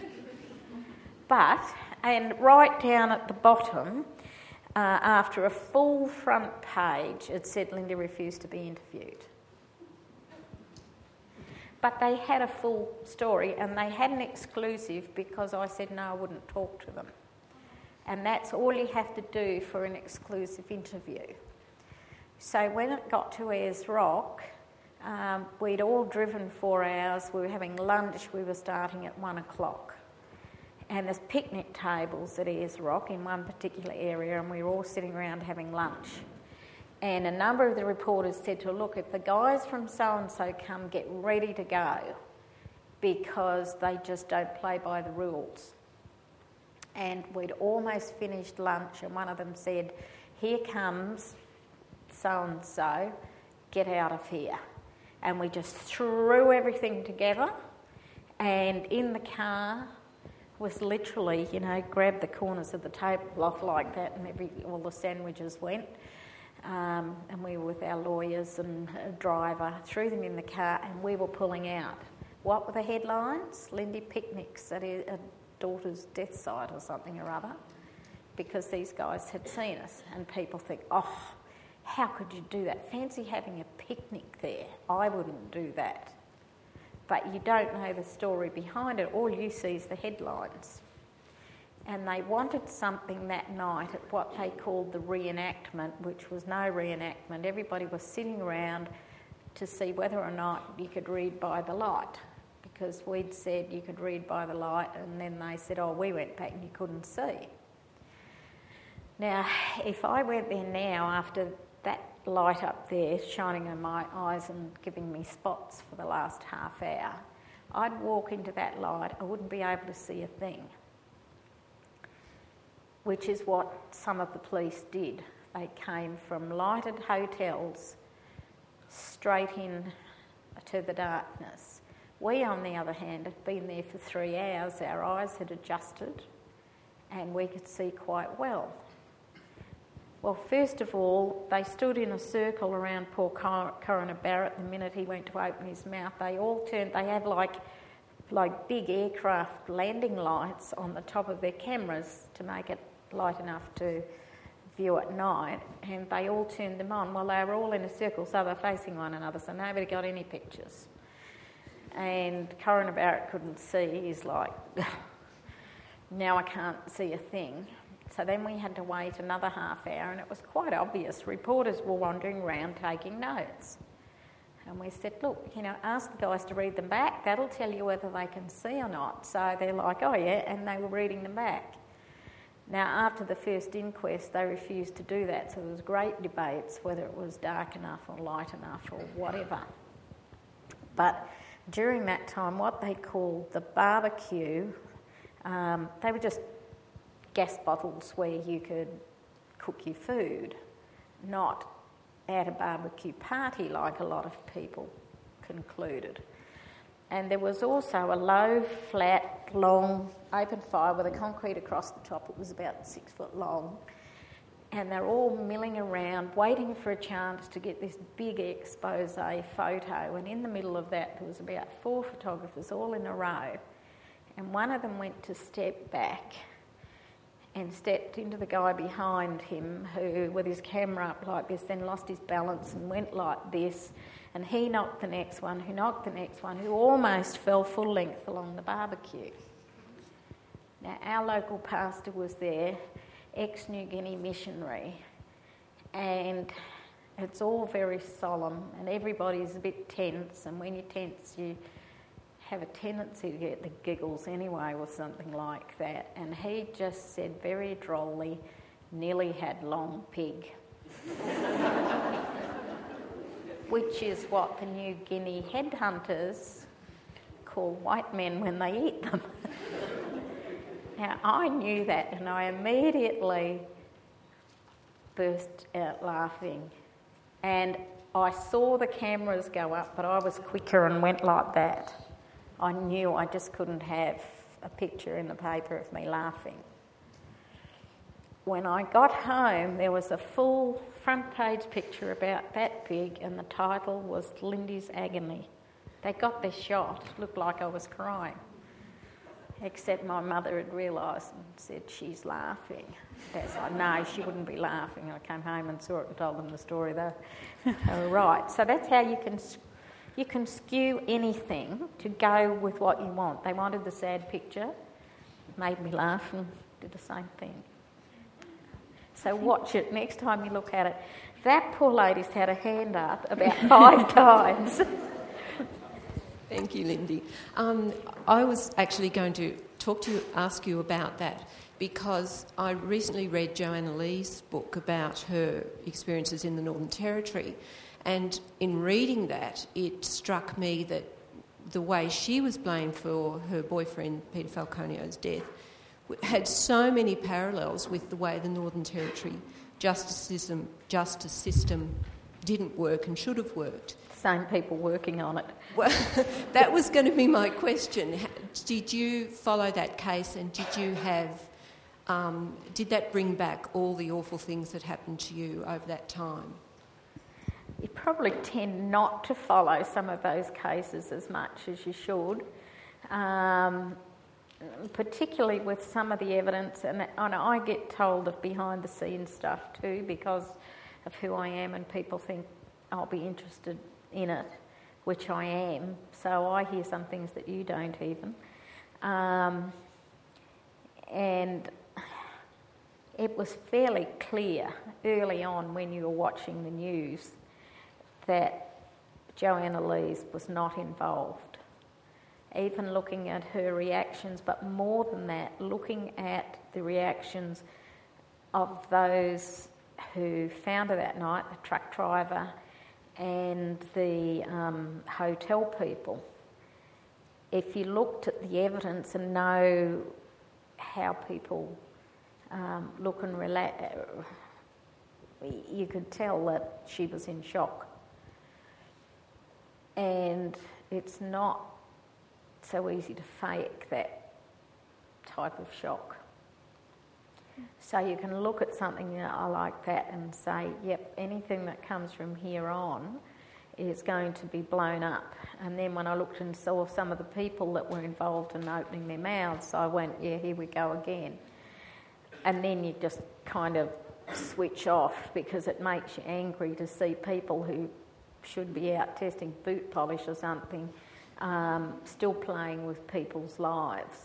And right down at the bottom, after a full front page, it said Lindy refused to be interviewed. But they had a full story, and they had an exclusive because I said no, I wouldn't talk to them. And that's all you have to do for an exclusive interview. So when it got to Ayers Rock, we'd all driven 4 hours. We were having lunch. We were starting at 1 o'clock. And there's picnic tables at Ayers Rock in one particular area, and we were all sitting around having lunch. And a number of the reporters said to her, look, if the guys from so-and-so come, get ready to go, because they just don't play by the rules. And we'd almost finished lunch, and one of them said, here comes so-and-so, get out of here. And we just threw everything together, and in the car was literally, grabbed the corners of the table off like that, and all the sandwiches went. And we were with our lawyers and a driver, threw them in the car, and we were pulling out. What were the headlines? Lindy picnics at a daughter's death site or something or other, because these guys had seen us. And people think, oh, how could you do that? Fancy having a picnic there. I wouldn't do that. But you don't know the story behind it. All you see is the headlines. And they wanted something that night at what they called the reenactment, which was no reenactment. Everybody was sitting around to see whether or not you could read by the light, because we'd said you could read by the light, and then they said, oh, we went back and you couldn't see. Now, if I went there now after that light up there shining in my eyes and giving me spots for the last half hour, I'd walk into that light, I wouldn't be able to see a thing, which is what some of the police did. They came from lighted hotels straight in to the darkness. We, on the other hand, had been there for 3 hours. Our eyes had adjusted and we could see quite well. Well, first of all, they stood in a circle around poor Coroner Barrett. The minute he went to open his mouth, they all turned. They have like big aircraft landing lights on the top of their cameras to make it light enough to view at night, and they all turned them on. Well, they were all in a circle, so they were facing one another, so nobody got any pictures. And Coroner Barrett couldn't see. He's like, now I can't see a thing. So then we had to wait another half hour, and it was quite obvious. Reporters were wandering around taking notes. And we said, look, ask the guys to read them back. That'll tell you whether they can see or not. So they're like, oh yeah, and they were reading them back. Now, after the first inquest, they refused to do that, so there was great debates whether it was dark enough or light enough or whatever. But during that time, what they called the barbecue, they were just gas bottles where you could cook your food, not at a barbecue party like a lot of people concluded. And there was also a low, flat, long, open fire with a concrete across the top. It was about 6 foot long. And they're all milling around, waiting for a chance to get this big expose photo. And in the middle of that, there was about 4 photographers all in a row. And one of them went to step back. and stepped into the guy behind him who, with his camera up like this, then lost his balance and went like this, and he knocked the next one, who knocked the next one, who almost fell full length along the barbecue. Now, our local pastor was there, ex-New Guinea missionary, and it's all very solemn and everybody's a bit tense, and when you're tense you have a tendency to get the giggles anyway or something like that. And he just said very drolly, "Nearly had long pig." Which is what the New Guinea headhunters call white men when they eat them. Now, I knew that and I immediately burst out laughing. And I saw the cameras go up, but I was quicker and went like that. I knew I just couldn't have a picture in the paper of me laughing. When I got home, there was a full front page picture about that pig, and the title was Lindy's Agony. They got their shot. It looked like I was crying. Except my mother had realised and said, "She's laughing." That's like, no, she wouldn't be laughing. I came home and saw it and told them the story. They were right. So that's how you can skew anything to go with what you want. They wanted the sad picture, made me laugh and did the same thing. So watch it next time you look at it. That poor lady's had her hand up about 5 times. Thank you, Lindy. I was actually going to ask you about that, because I recently read Joanna Lee's book about her experiences in the Northern Territory, and in reading that, it struck me that the way she was blamed for her boyfriend Peter Falconio's death had so many parallels with the way the Northern Territory justice system didn't work and should have worked. Same people working on it. Well, that was going to be my question. Did you follow that case, and did you have... did that bring back all the awful things that happened to you over that time? You probably tend not to follow some of those cases as much as you should, particularly with some of the evidence. And I get told of behind-the-scenes stuff too because of who I am, and people think I'll be interested in it, which I am. So I hear some things that you don't even. And it was fairly clear early on when you were watching the news that Joanna Lees was not involved. Even looking at her reactions, but more than that, looking at the reactions of those who found her that night, the truck driver and the hotel people. If you looked at the evidence and know how people look and you could tell that she was in shock. And it's not so easy to fake that type of shock. So you can look at something like that and say, yep, anything that comes from here on is going to be blown up. And then when I looked and saw some of the people that were involved in opening their mouths, I went, yeah, here we go again. And then you just kind of switch off, because it makes you angry to see people who should be out testing boot polish or something still playing with people's lives.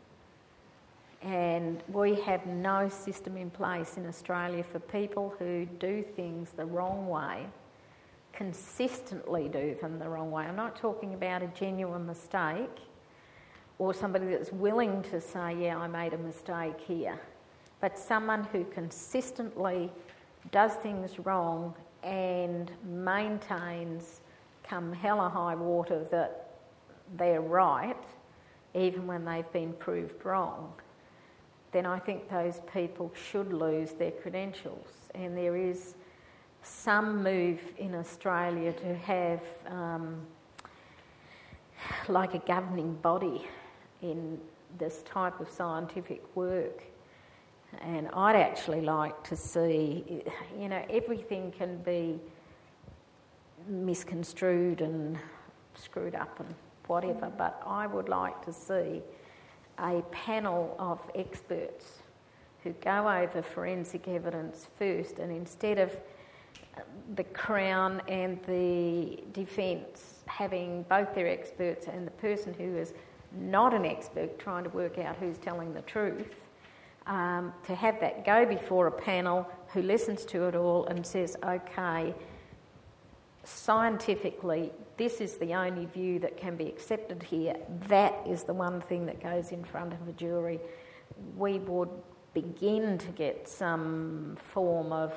And we have no system in place in Australia for people who do things the wrong way, consistently do them the wrong way. I'm not talking about a genuine mistake or somebody that's willing to say, yeah, I made a mistake here, but someone who consistently does things wrong and maintains, come hell or high water, that they're right, even when they've been proved wrong, then I think those people should lose their credentials. And there is some move in Australia to have like a governing body in this type of scientific work. And I'd actually like to see, everything can be misconstrued and screwed up and whatever, but I would like to see a panel of experts who go over forensic evidence first, and instead of the Crown and the defence having both their experts and the person who is not an expert trying to work out who's telling the truth, to have that go before a panel who listens to it all and says, okay, scientifically, this is the only view that can be accepted here. That is the one thing that goes in front of a jury. We would begin to get some form of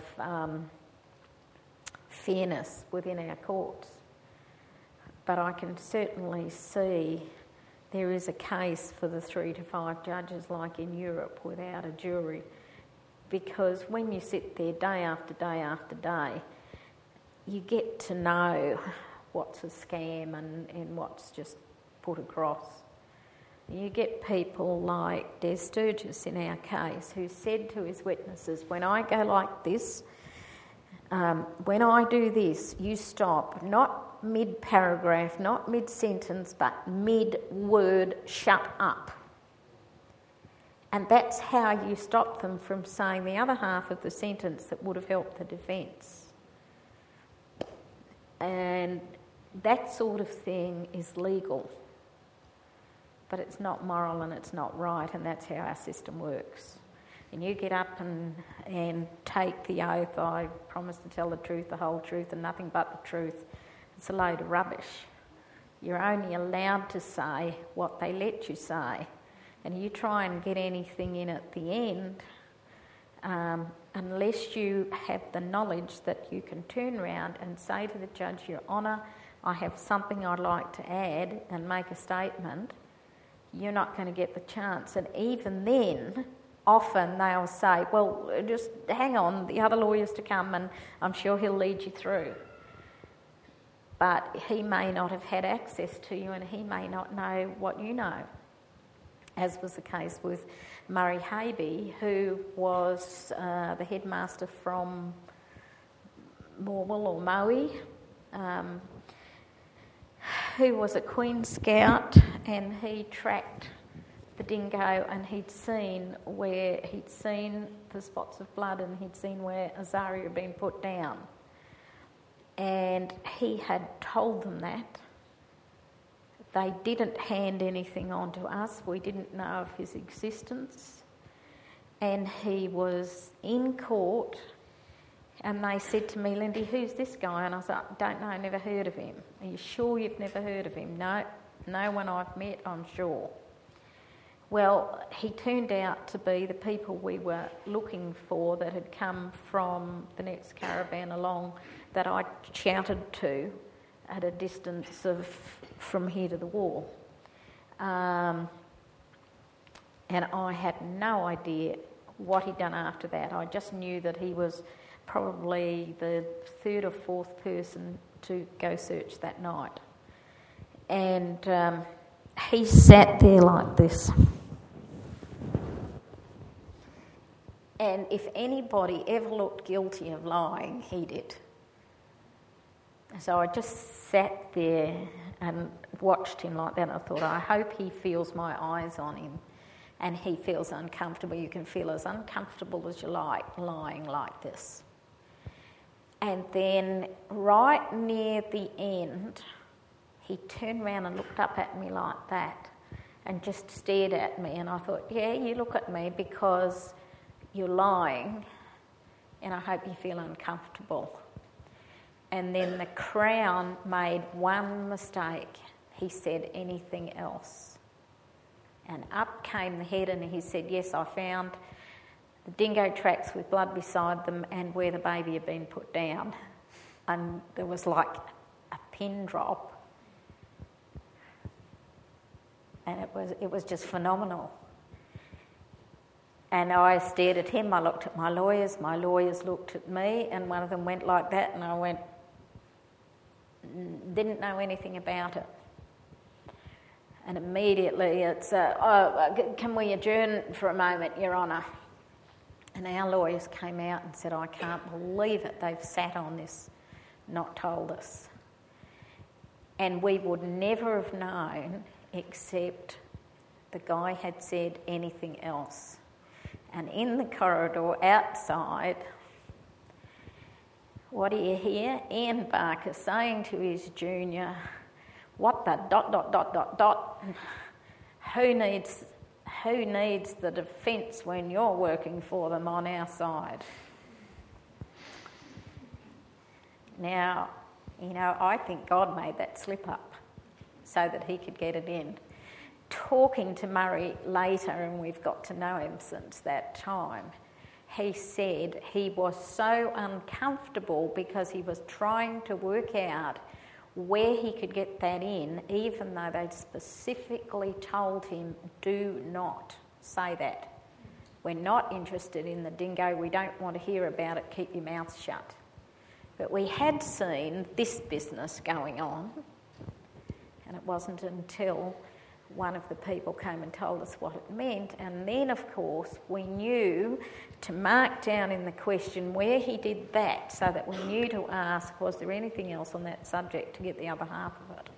fairness within our courts. But I can certainly see there is a case for the 3 to 5 judges like in Europe without a jury, because when you sit there day after day after day, you get to know what's a scam and what's just put across. You get people like Des Sturgis in our case who said to his witnesses, when I go like this, when I do this, you stop, not mid-paragraph, not mid-sentence, but mid-word, shut up. And that's how you stop them from saying the other half of the sentence that would have helped the defence. And that sort of thing is legal, but it's not moral and it's not right, and that's how our system works. And you get up and take the oath, I promise to tell the truth, the whole truth, and nothing but the truth. It's a load of rubbish. You're only allowed to say what they let you say, and you try and get anything in at the end, unless you have the knowledge that you can turn around and say to the judge, Your Honour, I have something I'd like to add and make a statement, you're not going to get the chance. And even then, often they'll say, well, just hang on, the other lawyer's to come and I'm sure he'll lead you through. But he may not have had access to you and he may not know what you know, as was the case with Murray Haby, who was the headmaster from Morwell or Moe, who was a Queen Scout, and he tracked the dingo and he'd seen the spots of blood and he'd seen where Azaria had been put down. And he had told them that. They didn't hand anything on to us. We didn't know of his existence. And he was in court and they said to me, Lindy, who's this guy? And I said, don't know, never heard of him. Are you sure you've never heard of him? No one I've met, I'm sure. Well, he turned out to be the people we were looking for that had come from the next caravan along that I shouted to at a distance of from here to the wall. And I had no idea what he'd done after that. I just knew that he was probably the 3rd or 4th person to go search that night. And he sat there like this. And if anybody ever looked guilty of lying, he did. So I just sat there and watched him like that, and I thought, I hope he feels my eyes on him and he feels uncomfortable. You can feel as uncomfortable as you like lying like this. And then right near the end, he turned around and looked up at me like that and just stared at me, and I thought, yeah, you look at me because you're lying and I hope you feel uncomfortable. And then the Crown made one mistake. He said anything else. And up came the head and he said, yes, I found the dingo tracks with blood beside them and where the baby had been put down. And there was like a pin drop. And it was just phenomenal. And I stared at him, I looked at my lawyers looked at me, and one of them went like that, and I went, didn't know anything about it. And immediately it's, can we adjourn for a moment, Your Honour? And our lawyers came out and said, I can't believe it, they've sat on this, not told us. And we would never have known except the guy had said anything else. And in the corridor outside, what do you hear? Ian Barker saying to his junior, "What the ... Who needs the defence when you're working for them on our side?" Now, I think God made that slip up so that he could get it in. Talking to Murray later, and we've got to know him since that time, he said he was so uncomfortable because he was trying to work out where he could get that in, even though they'd specifically told him, do not say that. We're not interested in the dingo, we don't want to hear about it, keep your mouth shut. But we had seen this business going on, and it wasn't until one of the people came and told us what it meant, and then, of course, we knew to mark down in the question where he did that so that we knew to ask, was there anything else on that subject to get the other half of it?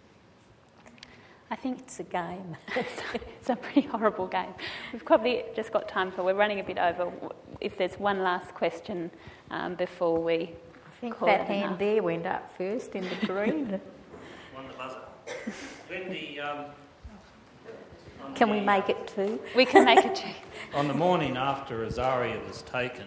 I think It's a game. it's a pretty horrible game. We've probably just got time we're running a bit over. If there's one last question before we I think call that it hand enough. there went up first in the green. On the buzzer. Lindy, Can we make it two? We can make it two. on the morning after Azaria was taken...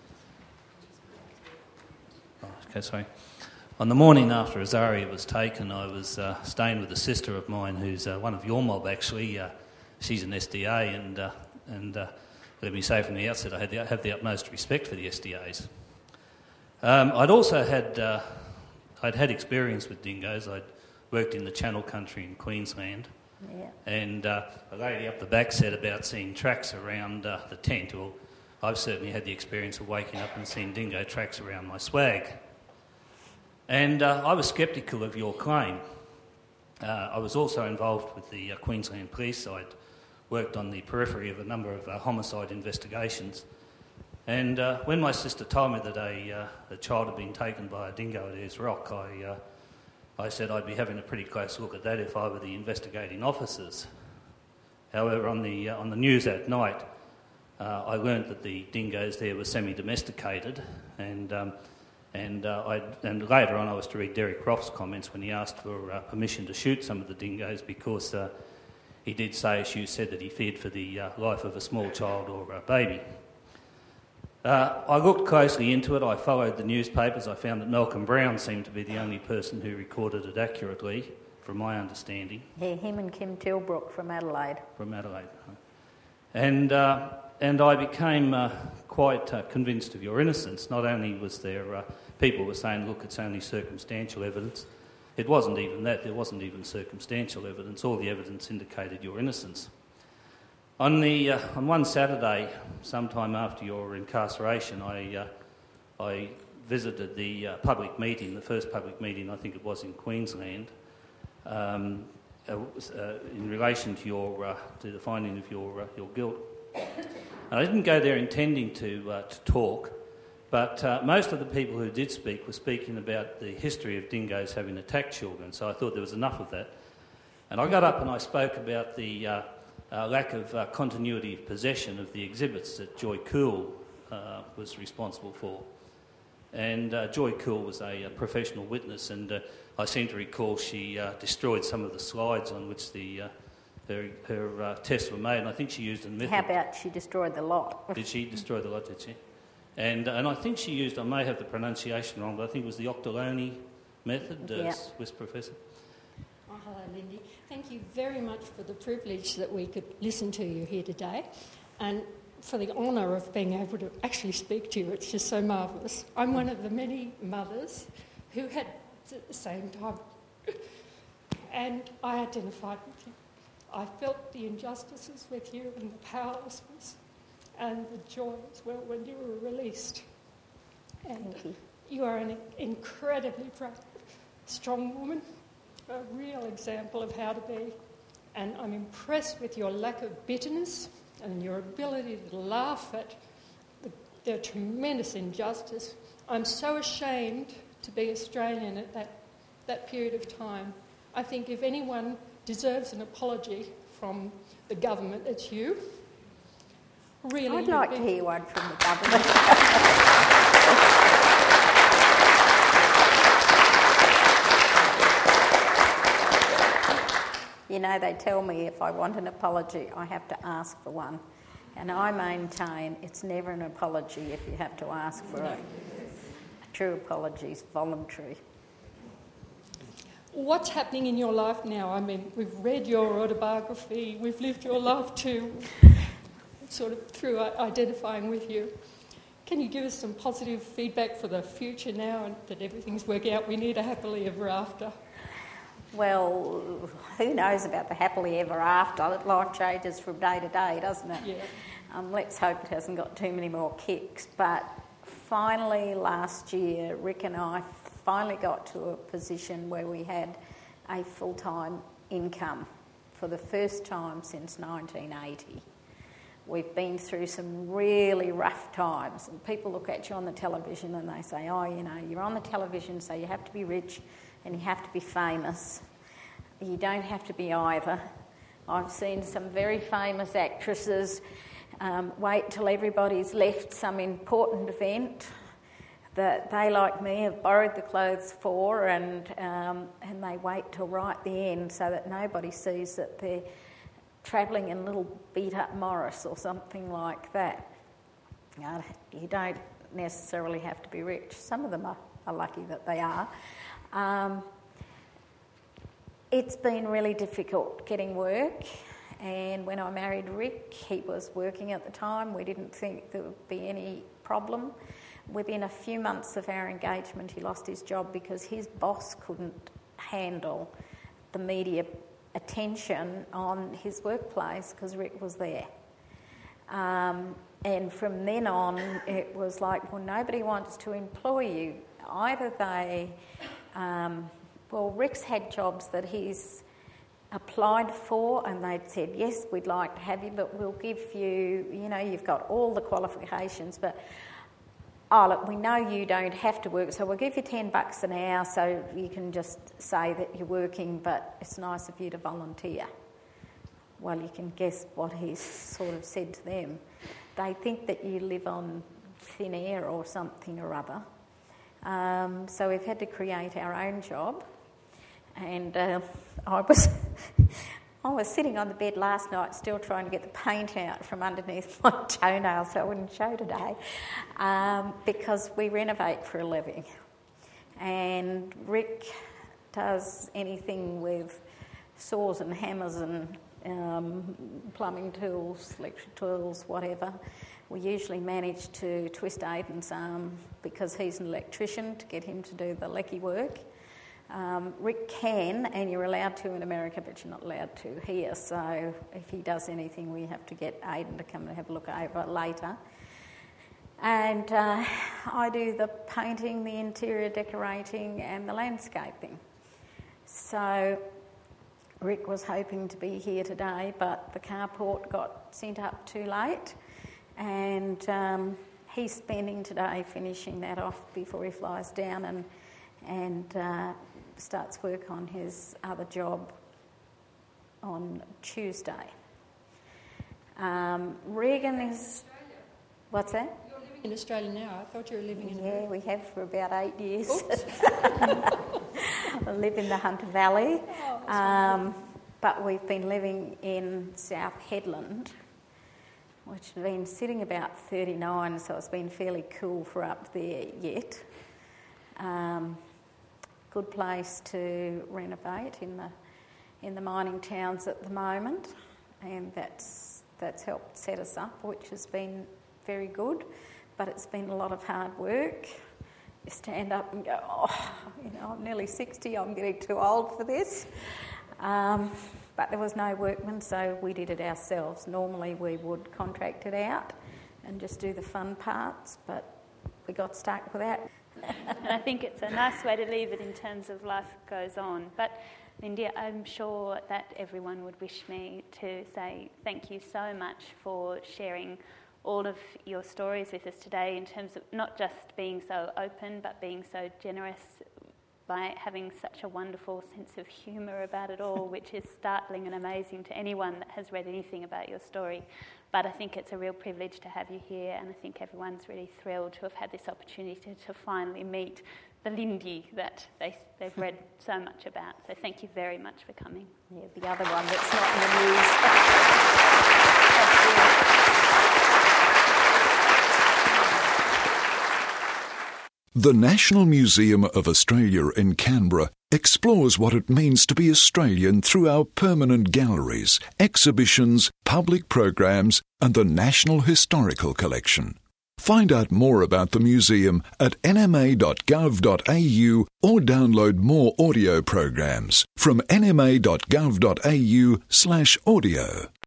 On the morning after Azaria was taken, I was staying with a sister of mine who's one of your mob, actually. She's an SDA, and let me say from the outset, I have the utmost respect for the SDAs. I'd also had experience with dingoes. I'd worked in the Channel Country in Queensland. Yeah. And a lady up the back said about seeing tracks around the tent. Well, I've certainly had the experience of waking up and seeing dingo tracks around my swag. And I was sceptical of your claim. I was also involved with the Queensland Police. I'd worked on the periphery of a number of homicide investigations. And when my sister told me that a child had been taken by a dingo at Ayers Rock, I said I'd be having a pretty close look at that if I were the investigating officers. However, on the news that night, I learned that the dingoes there were semi-domesticated, and later on I was to read Derek Croft's comments when he asked for permission to shoot some of the dingoes because he did say, as you said, that he feared for the life of a small child or a baby. I looked closely into it. I followed the newspapers. I found that Malcolm Brown seemed to be the only person who recorded it accurately, from my understanding. Yeah, him and Kim Tilbrook from Adelaide. From Adelaide. And I became quite convinced of your innocence. Not only was there... people were saying, look, it's only circumstantial evidence. It wasn't even that. There wasn't even circumstantial evidence. All the evidence indicated your innocence. On one Saturday, sometime after your incarceration, I visited the public meeting, the first public meeting I think it was in Queensland, in relation to the finding of your guilt. And I didn't go there intending to talk, but most of the people who did speak were speaking about the history of dingoes having attacked children, so I thought there was enough of that. And I got up and I spoke about the lack of continuity of possession of the exhibits that Joy Cool was responsible for. And Joy Cool was a professional witness, and I seem to recall she destroyed some of the slides on which her tests were made, and I think she used a method... How about she destroyed the lot? Did she destroy the lot, did she? And I think she used, I may have the pronunciation wrong, but I think it was the Octoloni method, Swiss professor. Oh, hello, Lindy. Thank you very much for the privilege that we could listen to you here today, and for the honour of being able to actually speak to you. It's just so marvellous. I'm one of the many mothers who had at the same time, and I identified with you. I felt the injustices with you and the powerlessness and the joy as well when you were released. And you are an incredibly brave, strong woman, a real example of how to be. And I'm impressed with your lack of bitterness and your ability to laugh at the tremendous injustice. I'm so ashamed to be Australian at that period of time. I think if anyone deserves an apology from the government, it's you. Really? I'd like to hear one from the government. You know, they tell me if I want an apology, I have to ask for one. And I maintain it's never an apology if you have to ask for it. A true apology is voluntary. What's happening in your life now? I mean, we've read your autobiography, we've lived your life too, sort of through identifying with you. Can you give us some positive feedback for the future now and that everything's working out? We need a happily ever after. Well, who knows about the happily ever after? Life changes from day to day, doesn't it? Yeah. Let's hope it hasn't got too many more kicks. But finally, last year, Rick and I finally got to a position where we had a full-time income for the first time since 1980. We've been through some really rough times, and people look at you on the television and they say, oh, you know, you're on the television, so you have to be rich and you have to be famous. You don't have to be either. I've seen some very famous actresses wait till everybody's left some important event that they, like me, have borrowed the clothes for, and they wait till right at the end so that nobody sees that they're travelling in a little beat-up Morris or something like that. You don't necessarily have to be rich. Some of them are lucky that they are. It's been really difficult getting work, and when I married Rick, he was working at the time. We didn't think there would be any problem. Within a few months of our engagement, he lost his job because his boss couldn't handle the media attention on his workplace because Rick was there. And from then on, it was like, well, nobody wants to employ you. Either they... Rick's had jobs that he's applied for and they'd said, yes, we'd like to have you, but we'll give you, you know, you've got all the qualifications, but, oh, look, we know you don't have to work, so we'll give you $10 an hour so you can just say that you're working, but it's nice of you to volunteer. Well, you can guess what he's sort of said to them. They think that you live on thin air or something or other. So we've had to create our own job. And I was sitting on the bed last night still trying to get the paint out from underneath my toenails so I wouldn't show today, because we renovate for a living. And Rick does anything with saws and hammers and plumbing tools, electric tools, whatever. We usually manage to twist Aidan's arm because he's an electrician to get him to do the lecky work. Rick can, and you're allowed to in America, but you're not allowed to here. So if he does anything, we have to get Aidan to come and have a look over later. And I do the painting, the interior decorating, and the landscaping. So Rick was hoping to be here today, but the carport got sent up too late. And he's spending today finishing that off before he flies down and starts work on his other job on Tuesday. Regan is... What's that? You're living in Australia now. I thought you were living in Yeah, America. we have for about 8 years. I live in the Hunter Valley. But we've been living in South Headland, which has been sitting about 39, so it's been fairly cool for up there yet. Good place to renovate in the mining towns at the moment, and that's helped set us up, which has been very good. But it's been a lot of hard work. You stand up and go, I'm nearly 60, I'm getting too old for this. But there was no workman, so we did it ourselves. Normally we would contract it out and just do the fun parts, but we got stuck with that. And I think it's a nice way to leave it in terms of life goes on. But Lindy, I'm sure that everyone would wish me to say thank you so much for sharing all of your stories with us today, in terms of not just being so open, but being so generous, by having such a wonderful sense of humour about it all, which is startling and amazing to anyone that has read anything about your story. But I think it's a real privilege to have you here, and I think everyone's really thrilled to have had this opportunity to finally meet the Lindy that they've read so much about. So thank you very much for coming. Yeah, the other one that's not in the news. The National Museum of Australia in Canberra explores what it means to be Australian through our permanent galleries, exhibitions, public programs and the National Historical Collection. Find out more about the museum at nma.gov.au or download more audio programs from nma.gov.au/audio.